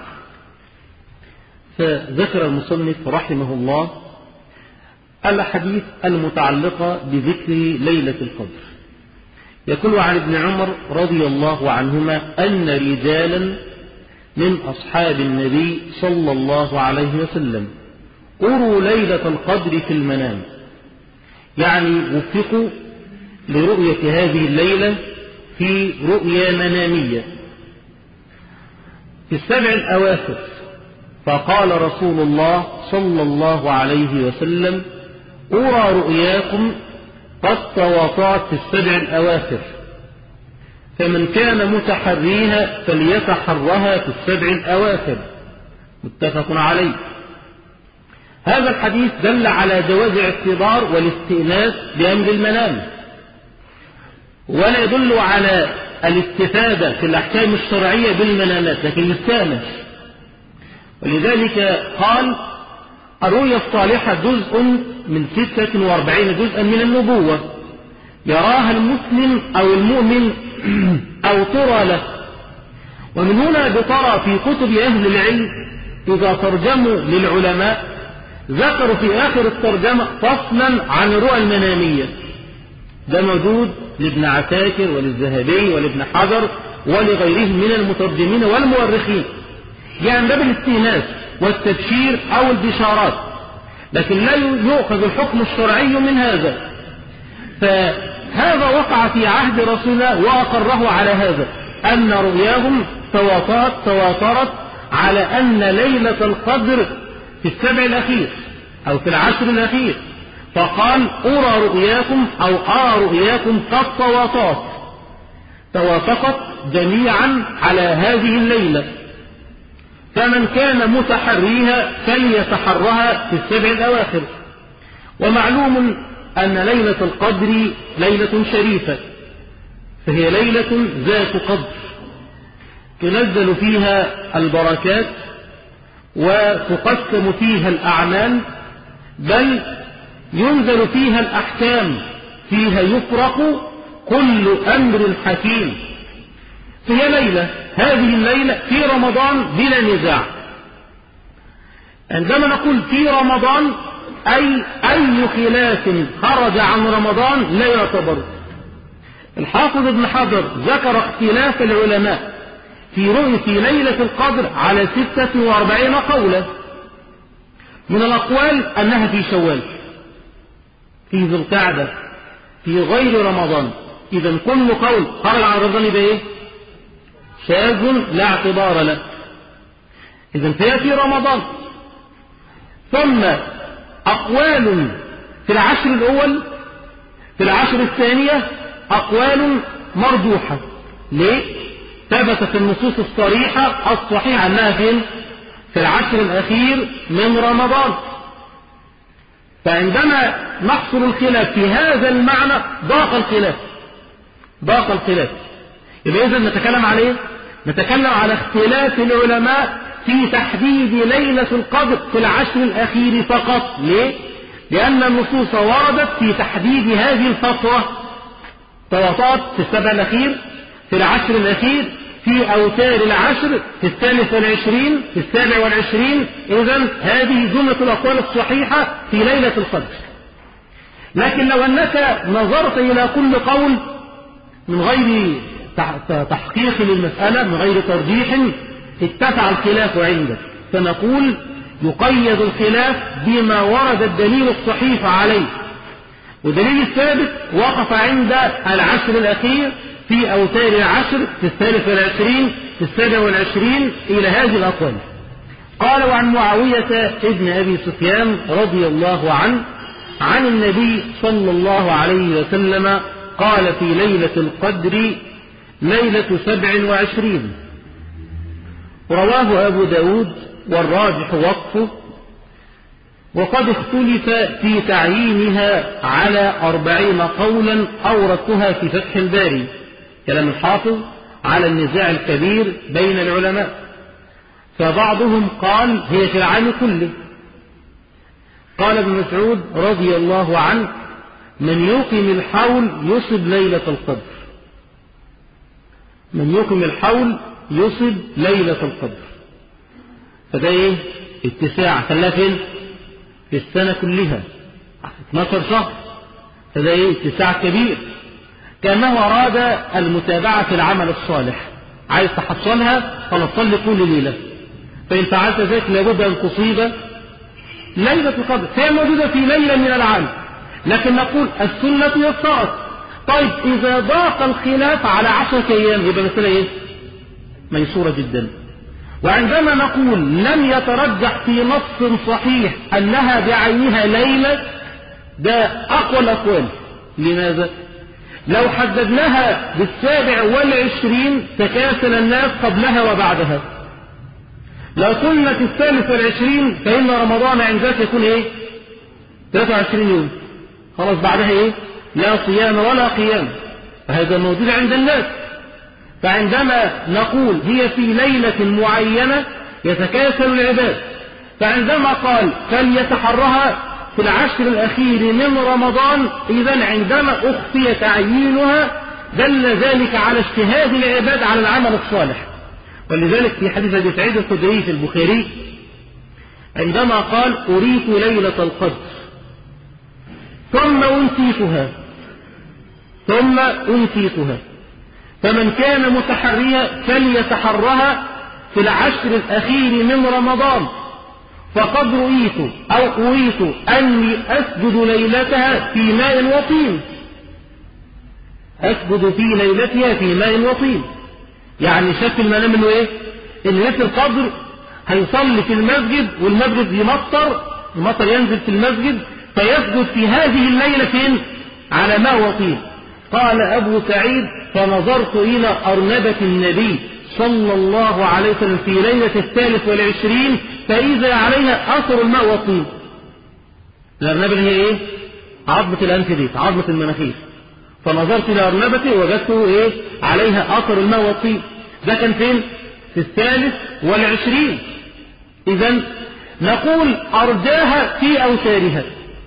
فذكر المصنف رحمه الله الأحاديث المتعلقة بذكر ليلة القدر. يقول عن ابن عمر رضي الله عنهما أن رجالا من أصحاب النبي صلى الله عليه وسلم أروا ليلة القدر في المنام، يعني وفقوا لرؤية هذه الليلة في رؤيا منامية في السبع الأواخر. فقال رسول الله صلى الله عليه وسلم: أرى رؤياكم قد تواطأت في السبع الأواخر، فمن كان متحريها فليتحرها في السبع الأواخر. متفق عليه. هذا الحديث دل على جواز الاعتبار والاستئناس بأمر المنام، ولا يدل على الاستفادة في الأحكام الشرعية بالمنامات، لكن يستأنس. ولذلك قال: الرؤيا الصالحة جزء من ستة وأربعين جزءا من النبوة، يراها المسلم أو المؤمن أو ترى له. ومن هنا بترى في كتب أهل العلم إذا ترجموا للعلماء ذكروا في آخر الترجمة فصلا عن الرؤى المنامية. ده موجود لابن عساكر وللذهبي ولابن حجر ولغيرهم من المترجمين والمؤرخين، يعني باب الاستئناس والتبشير أو البشارات، لكن لا يؤخذ الحكم الشرعي من هذا. فهذا وقع في عهد رسول الله وأقره على هذا، أن رؤياهم تواترت تواترت على أن ليلة القدر في السبع الأخير أو في العشر الأخير، فقال: أرى رؤياكم أو أرى رؤياكم قد تواترت توافقت جميعا على هذه الليلة، فمن كان متحريها فليتحرها في السبع الأواخر. ومعلوم أن ليلة القدر ليلة شريفة، فهي ليلة ذات قدر تنزل فيها البركات وتقسم فيها الأعمال، بل ينزل فيها الأحكام، فيها يفرق كل أمر حكيم. فهي ليلة، هذه الليلة في رمضان بلا نزاع. عندما نقول في رمضان أي أي خلاف خرج عن رمضان لا يعتبر. الحافظ ابن حجر ذكر اختلاف العلماء في رؤية ليلة القدر على ستة وأربعين قولا. من الأقوال أنها في شوال، في ذي القعدة، في غير رمضان. إذا كل قول خرج عن رمضان يبقى إيه؟ شاذ لا اعتبار له. إذا فهي في رمضان. ثم أقوال في العشر الأول، في العشر الثانية أقوال مرجوحة. ليه؟ ثبتت النصوص الصريحة الصحيحة أنها فين؟ في العشر الأخير من رمضان. فعندما نحصل الخلاف في هذا المعنى ضاق الخلاف ضاق الخلاف يبقى إذن نتكلم عليه نتكلم على اختلاف العلماء في تحديد ليلة القدر في العشر الأخير فقط. ليه؟ لأن النصوص وردت في تحديد هذه الفترة، تواترت في السبع الأخير، في العشر الأخير، في أوتار العشر، في الثالث والعشرين، في السابع والعشرين. إذن هذه جملة الأقوال الصحيحة في ليلة القدر. لكن لو أنك نظرت إلى كل قول من غير تحقيق للمسألة، من غير ترجيح، اتسع الخلاف عندك. فنقول يقيد الخلاف بما ورد الدليل الصحيح عليه، ودليل الثابت وقف عند العشر الأخير، في أوتار العشر، في الثالث والعشرين، في السابع والعشرين، إلى هذه الأقوال. قال وعن معاوية ابن أبي سفيان رضي الله عنه عن النبي صلى الله عليه وسلم قال في ليلة القدر ليلة سبع وعشرين. رواه أبو داود والراجح وقفه، وقد اختلف في تعيينها على أربعين قولا أوردتها في فتح الباري، كلام الحافظ على النزاع الكبير بين العلماء. فبعضهم قال هي في العام كله. قال ابن مسعود رضي الله عنه من يقم الحول يصب ليلة القدر، من يقم الحول يصب ليلة القدر. فده ايه؟ اتساع، خلاها فين؟ في السنة كلها اثناشر شهر، فده ايه؟ اتساع كبير. كأنه أراد المتابعة في العمل الصالح، عايز تحصلها خلاص صلي كل ليلة، فإن فعلت ذلك لابد أن تصيب ليلة القدر. هي موجودة في ليلة من العام، لكن نقول السنة يسرت. طيب إذا ضاق الخلاف على عشرة أيام يبقى مثلا إيه؟ ميسورة جدا. وعندما نقول لم يترجح في نص صحيح أنها بعينها ليلة، ده أقوى الأقوال. لماذا؟ لو حددناها بالسابع والعشرين تكاسل الناس قبلها وبعدها. لو قلنا في الثالث والعشرين فإن رمضان عند ذلك يكون إيه؟ ثلاثة وعشرين يوم، خلاص بعدها إيه؟ لا صيام ولا قيام، فهذا موجود عند الناس. فعندما نقول هي في ليلة معينة يتكاسل العباد، فعندما قال فليتحرها في العشر الأخير من رمضان، إذن عندما أخفي تعيينها دل ذلك على اجتهاد العباد على العمل الصالح. ولذلك في حديث أبي سعيد الخدري في البخاري عندما قال أريت ليلة القدر ثم أنسيتها ثم أنسيتها فمن كان متحريا فليتحرها في العشر الأخير من رمضان، فقد رؤيت أو أريت أني أسجد ليلتها في ماء وطين، أسجد في ليلتها في ماء وطين. يعني شاف المنام انه ايه؟ ان ليلة القدر هيصلي في المسجد والمسجد يمطر، المطر ينزل في المسجد، فيسجد في هذه الليلة فين؟ على ماء وطين. قال أبو سعيد فنظرت إلى أرنبة النبي صلى الله عليه وسلم في ليلة الثالث والعشرين فإذا عليها أثر الماء والطين. الأرنبة هي إيه؟ عظمة الأنف دي، عظمة المناخير. فنظرت إلى أرنبتي وجدته إيه؟ عليها أثر الماء والطين. ده كان فين؟ في الثالث والعشرين. إذن نقول أرجاها في أوتارها.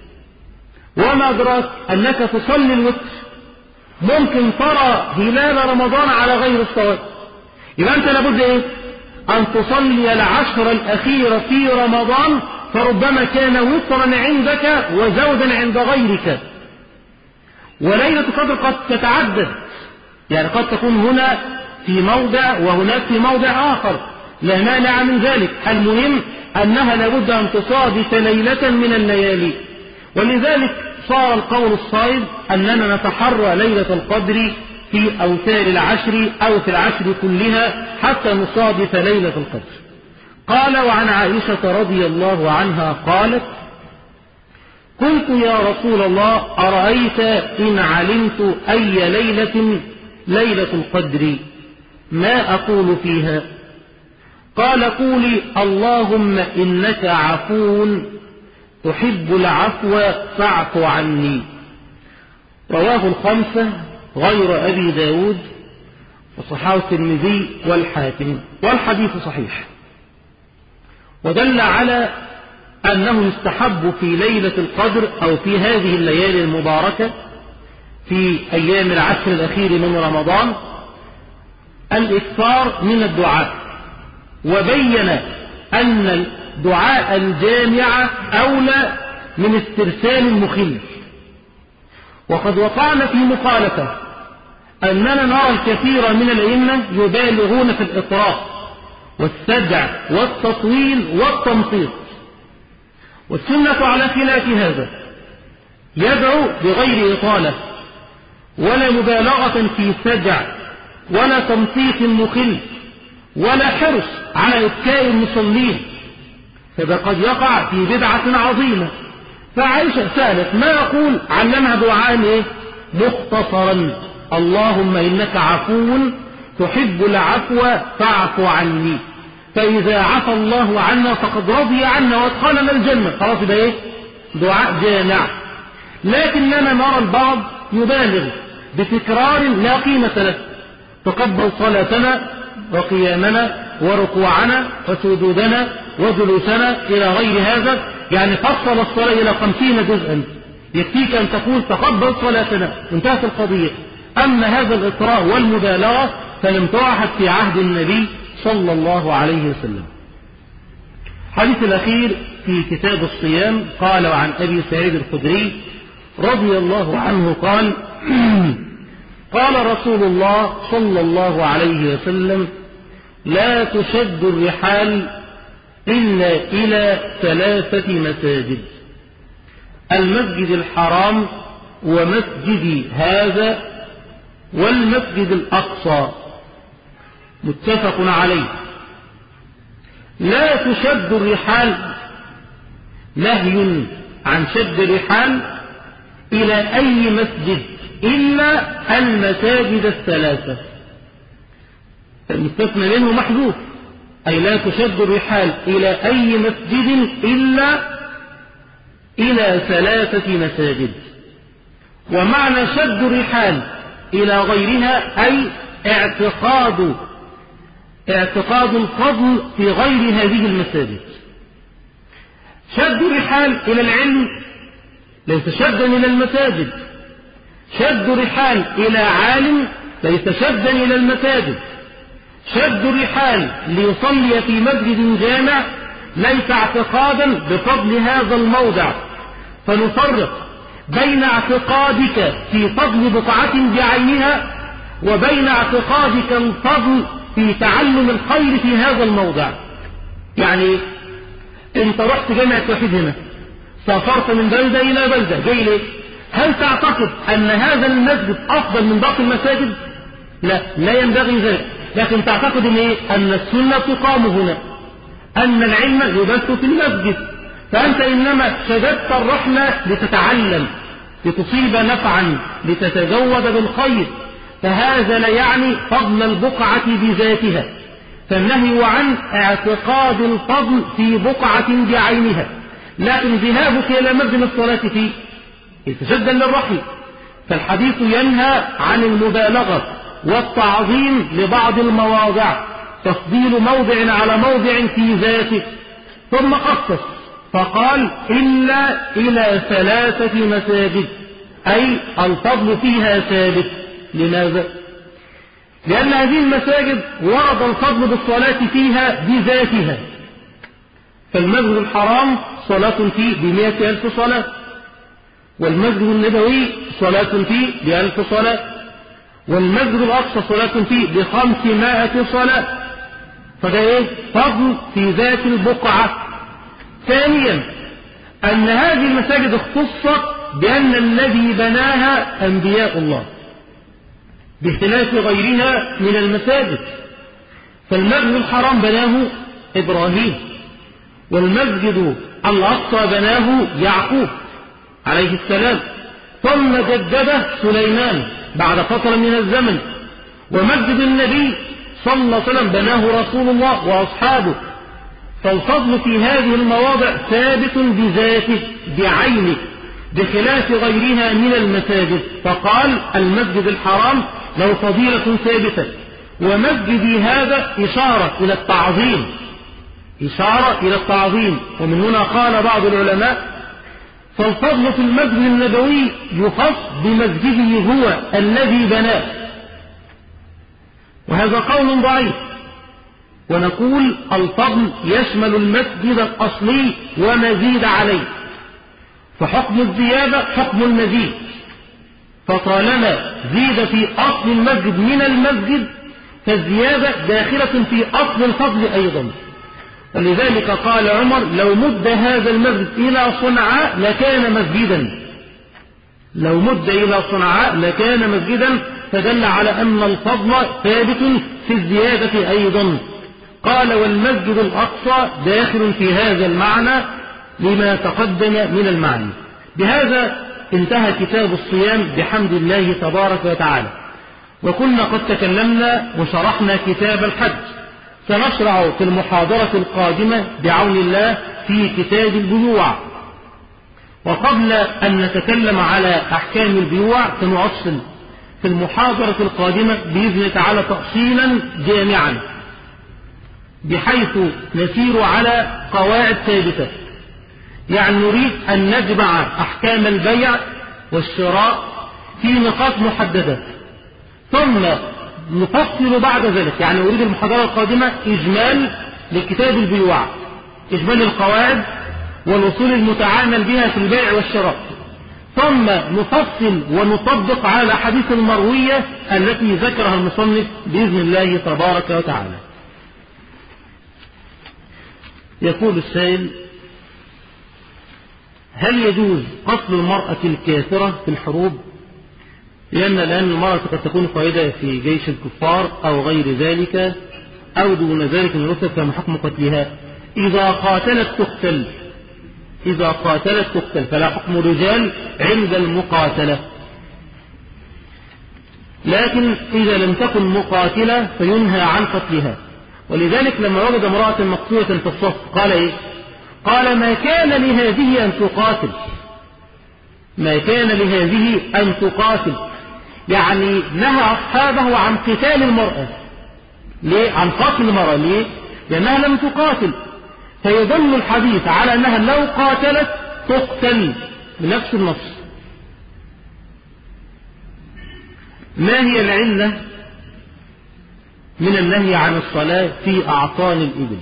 وما أدراك أنك تصلي الوتر ممكن ترى هلال رمضان على غير الصواب، يبقى أنت لابد إيه؟ أن تصلي العشر الأخيرة في رمضان، فربما كان وترا عندك وزودا عند غيرك. وليلة القدر قد تتعدد، يعني قد تكون هنا في موضع وهناك في موضع آخر، لا مانع من ذلك. المهم أنها لابد أن تصادف ليلة من الليالي. ولذلك صار القول الصائب أننا نتحرى ليلة القدر في أوتار العشر أو في العشر كلها حتى نصادف ليلة القدر. قال وعن عائشة رضي الله عنها قالت قلت يا رسول الله أرأيت إن علمت أي ليلة ليلة القدر ما أقول فيها؟ قال قولي اللهم إنك عفو تحب العفو فاعف عني. رواه الخمسة غير أبي داود وصححه الترمذي والحاكم، والحديث صحيح. ودل على أنه يستحب في ليلة القدر أو في هذه الليالي المباركة في أيام العشر الأخير من رمضان الإكثار من الدعاء، وبين أن الدعاء الجامع أولى من استرسال المخل. وقد وقعنا في مخالفة أننا نرى الكثير من الأئمة يبالغون في الإطراء والسجع والتطويل والتمطيط، والسنة على خلاف هذا، يدعو بغير إطالة ولا مبالغة في سجع ولا تمطيط مخل ولا حرص على إبكاء المصلين، فده قد يقع في بدعة عظيمة. فعائشة سألت ما يقول؟ علمها دعاء إيه؟ مختصرا: اللهم إنك عفو تحب العفو فاعف عني. فإذا عفى الله عنا فقد رضي عنا وادخلنا الجنة. خلاص ده إيه؟ دعاء جامع. لكننا نرى البعض يبالغ بتكرار لا قيمة له: تقبل صلاتنا وقيامنا وركوعنا وسجودنا وجلوسنا إلى غير هذا. يعني فصل الصلاة إلى خمسين جزءا، يكفيك أن تقول تقبل صلاتنا، انتهت القضية. أما هذا الإطراء والمبالغة فلم تعهد في عهد النبي صلى الله عليه وسلم. الحديث الأخير في كتاب الصيام قال عن أبي سعيد الخدري رضي الله عنه قال: قال رسول الله صلى الله عليه وسلم: لا تشد الرحال إلا إلى ثلاثة مساجد: المسجد الحرام ومسجدي هذا والمسجد الأقصى. متفق عليه. لا تشد الرحال نهي عن شد الرحال إلى أي مسجد إلا المساجد الثلاثة. المستثنى منه محذوف، أي لا تشد الرحال إلى أي مسجد إلا إلى ثلاثة مساجد. ومعنى شد الرحال إلى غيرها أي اعتقاد اعتقاد الفضل في غير هذه المساجد. شد الرحال إلى العلم ليس شدا إلى المساجد، شد الرحال إلى عالم ليس شدا إلى المساجد، شد الرحال ليصلي في مسجد جامع ليس اعتقادا بفضل هذا الموضع. فنفرق بين اعتقادك في فضل بقعة بعينها وبين اعتقادك الفضل في تعلم الخير في هذا الموضع. يعني انت رحت جامعة توحيد هنا، سافرت من بلدة إلى بلدة، جاي ليه؟ هل تعتقد أن هذا المسجد أفضل من باقي المساجد؟ لا، لا ينبغي ذلك. لكن تعتقد أن, إيه؟ أن السنة تقام هنا، أن العلم يبث في المسجد. فأنت إنما شددت الرحلة لتتعلم، لتصيب نفعا، لتتزود بالخير. فهذا لا يعني فضل البقعة بذاتها، فالنهي عن اعتقاد الفضل في بقعة بعينها. لكن ذهابك إلى مسجد الصلاة فيه يتشدد للرحل. فالحديث ينهى عن المبالغة والتعظيم لبعض المواضع، تفضيل موضع على موضع في ذاته. ثم خصص فقال: إلا إلى ثلاثة مساجد، أي الفضل فيها ثابت. لماذا؟ لأن هذه المساجد ورد الفضل بالصلاة فيها بذاتها. فالمسجد الحرام صلاة فيه بمئة ألف صلاة، والمسجد النبوي صلاة فيه بألف صلاة، والمسجد الأقصى صلاة فيه بخمسمائة صلاة. فده إيه؟ فضل في ذات البقعة. ثانيا أن هذه المساجد اختصت بأن الذي بناها أنبياء الله بخلاف غيرها من المساجد. فالمسجد الحرام بناه إبراهيم، والمسجد الأقصى بناه يعقوب عليه السلام، ثم جدده سليمان بعد فترة من الزمن. ومسجد النبي صلى الله عليه وسلم بناه رسول الله وأصحابه. فالفضل في هذه المواضع ثابت بذاته بعينه بخلاف غيرها من المساجد. فقال: المسجد الحرام له فضيلة ثابتة، ومسجدي هذا إشارة إلى التعظيم، إشارة إلى التعظيم. ومن هنا قال بعض العلماء: فالفضل في المسجد النبوي يخص بمسجده هو الذي بناه. وهذا قول ضعيف. ونقول: الفضل يشمل المسجد الأصلي ومزيد عليه، فحكم الزيادة حكم المزيد. فطالما زيد في أصل المسجد من المسجد فالزيادة داخلة في أصل الفضل أيضا. ولذلك قال عمر: لو مد هذا المسجد إلى صنعاء لكان مسجدا، لو مد إلى صنعاء لكان مسجدا. فدل على أن الفضل ثابت في الزيادة أيضا. قال والمسجد الأقصى داخل في هذا المعنى لما تقدم من المعنى. بهذا انتهى كتاب الصيام بحمد الله تبارك وتعالى. وكنا قد تكلمنا وشرحنا كتاب الحج، سنشرع في المحاضرة القادمة بعون الله في كتاب البيوع. وقبل أن نتكلم على أحكام البيوع سنؤصل في المحاضرة القادمة بإذن الله تعالى تأصيلا جامعا، بحيث نسير على قواعد ثابتة. يعني نريد أن نجمع أحكام البيع والشراء في نقاط محددة، ثم نفصل بعد ذلك. يعني أريد المحاضرة القادمة إجمال لكتاب البيوع، إجمال القواعد والأصول المتعامل بها في البيع والشراء، ثم نفصل ونطبق على الأحاديث المروية التي ذكرها المصنف بإذن الله تبارك وتعالى. يقول السائل: هل يجوز قتل المرأة الكافرة في الحروب؟ لأن الآن المرأة قد تكون قائدة في جيش الكفار أو غير ذلك أو دون ذلك من الرتب، فما حكم قتلها؟ إذا قاتلت تقتل، إذا قاتلت تقتل، فلا حكم رجال عند المقاتلة. لكن إذا لم تكن مقاتلة فينهى عن قتلها. ولذلك لما وجد امرأة مقتولة في الصف قال إيه؟ قال: ما كان لهذه أن تقاتل، ما كان لهذه أن تقاتل. يعني نهى أصحابه عن قتال المرأة. ليه؟ عن قتل المرأة. ليه؟ لأنها لم تقاتل، فيدل الحديث على أنها لو قاتلت تقتل بنفس النص. ما هي العلة من النهي عن الصلاة في أعطان الإبل؟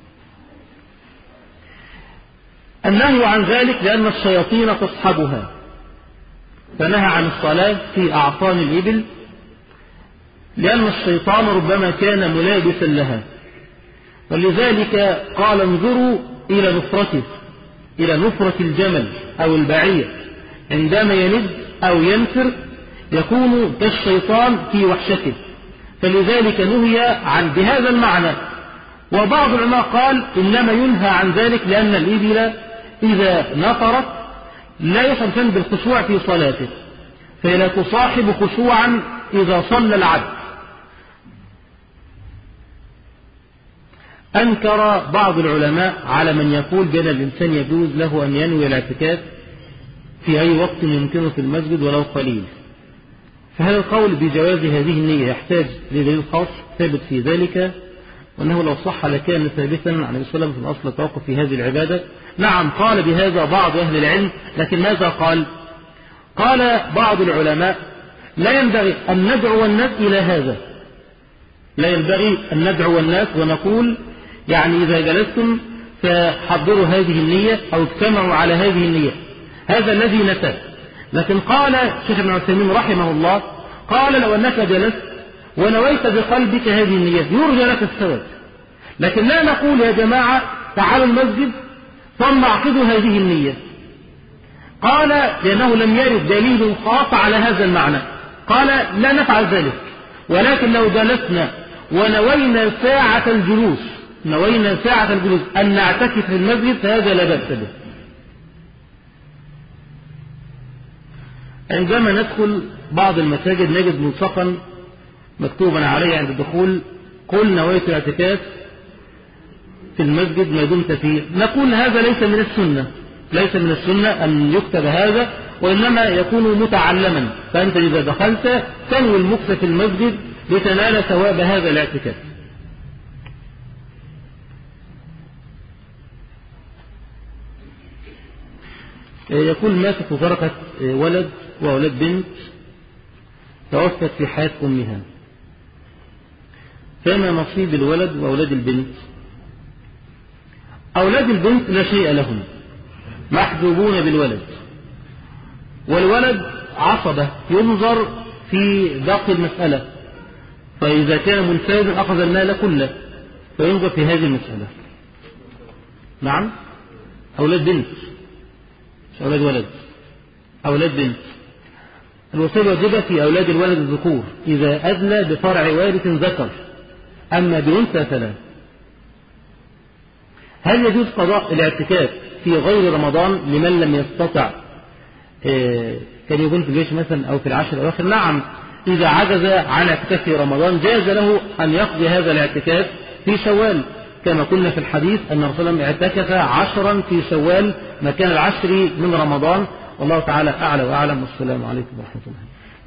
النهي عن ذلك لأن الشياطين تصحبها، فنهى عن الصلاة في أعطان الإبل لأن الشيطان ربما كان ملابسا لها. ولذلك قال: انظروا إلى نفرته، إلى نفرة الجمل أو البعير عندما يند أو ينفر يكون كالشيطان في وحشته، فلذلك نهي عن بهذا المعنى. وبعض العلماء قال إنما ينهى عن ذلك لأن الإبل إذا نفرت لا يصل بالخشوع في صلاته، فلا تصاحب خشوعا إذا صلى العبد. أنكر بعض العلماء على من يقول بأن الإنسان يجوز له أن ينوي الاعتكاف في أي وقت يمكنه في المسجد ولو قليل، فهذا القول بجواز هذه النية يحتاج لدليل خاص ثابت في ذلك، وأنه لو صح لكان ثابتا عن النبي صلى الله عليه وسلم في الأصل التوقف في هذه العبادة. نعم قال بهذا بعض أهل العلم، لكن ماذا قال؟ قال بعض العلماء: لا ينبغي أن ندعو الناس إلى هذا، لا ينبغي أن ندعو الناس ونقول يعني إذا جلستم فحضروا هذه النية أو اجتمعوا على هذه النية، هذا الذي نسى. لكن قال الشيخ ابن عثيمين رحمه الله، قال: لو أنك جلست ونويت بقلبك هذه النية يرجى لك الثواب، لكن لا نقول يا جماعة تعالوا المسجد ثم اعقدوا هذه النية. قال: لأنه لم يرد دليل خاص على هذا المعنى. قال: لا نفعل ذلك، ولكن لو جلسنا ونوينا ساعة الجلوس، نوينا ساعة الجلوس أن نعتكف في المسجد فهذا لا بأس به. عندما ندخل بعض المساجد نجد ملصقا مكتوبا عليه عند الدخول: قل نويت الاعتكاف في المسجد ما دمت فيه. نقول هذا ليس من السنة، ليس من السنة أن يكتب هذا، وإنما يكون متعلما، فأنت إذا دخلت تنوي المكث في المسجد لتنال ثواب هذا الاعتكاف. يقول: ماتت وتركت ولد وأولاد بنت توفت في حياة أمها، فما نصيب الولد وأولاد البنت؟ أولاد البنت لا شيء لهم، محجوبون بالولد، والولد عصبة ينظر في باقي المسألة، فإذا كان منفردا أخذ المال كله، فينظر في هذه المسألة. نعم، أولاد بنت مش أولاد ولد، أولاد بنت. الوصية واجبة في أولاد الولد الذكور إذا أدلى بفرع وارث ذكر، أما بأنثى فلا. هل يجوز قضاء الاعتكاف في غير رمضان لمن لم يستطع كان يكون في الجيش مثلا أو في العشر الأواخر؟ نعم، إذا عجز عن اعتكاف في رمضان جاز له أن يقضي هذا الاعتكاف في شوال، كما قلنا في الحديث أن الرسول صلى الله عليه وسلم اعتكف عشرا في شوال مكان العشر من رمضان. والله تعالى أعلى وأعلم، والسلام عليكم ورحمة الله.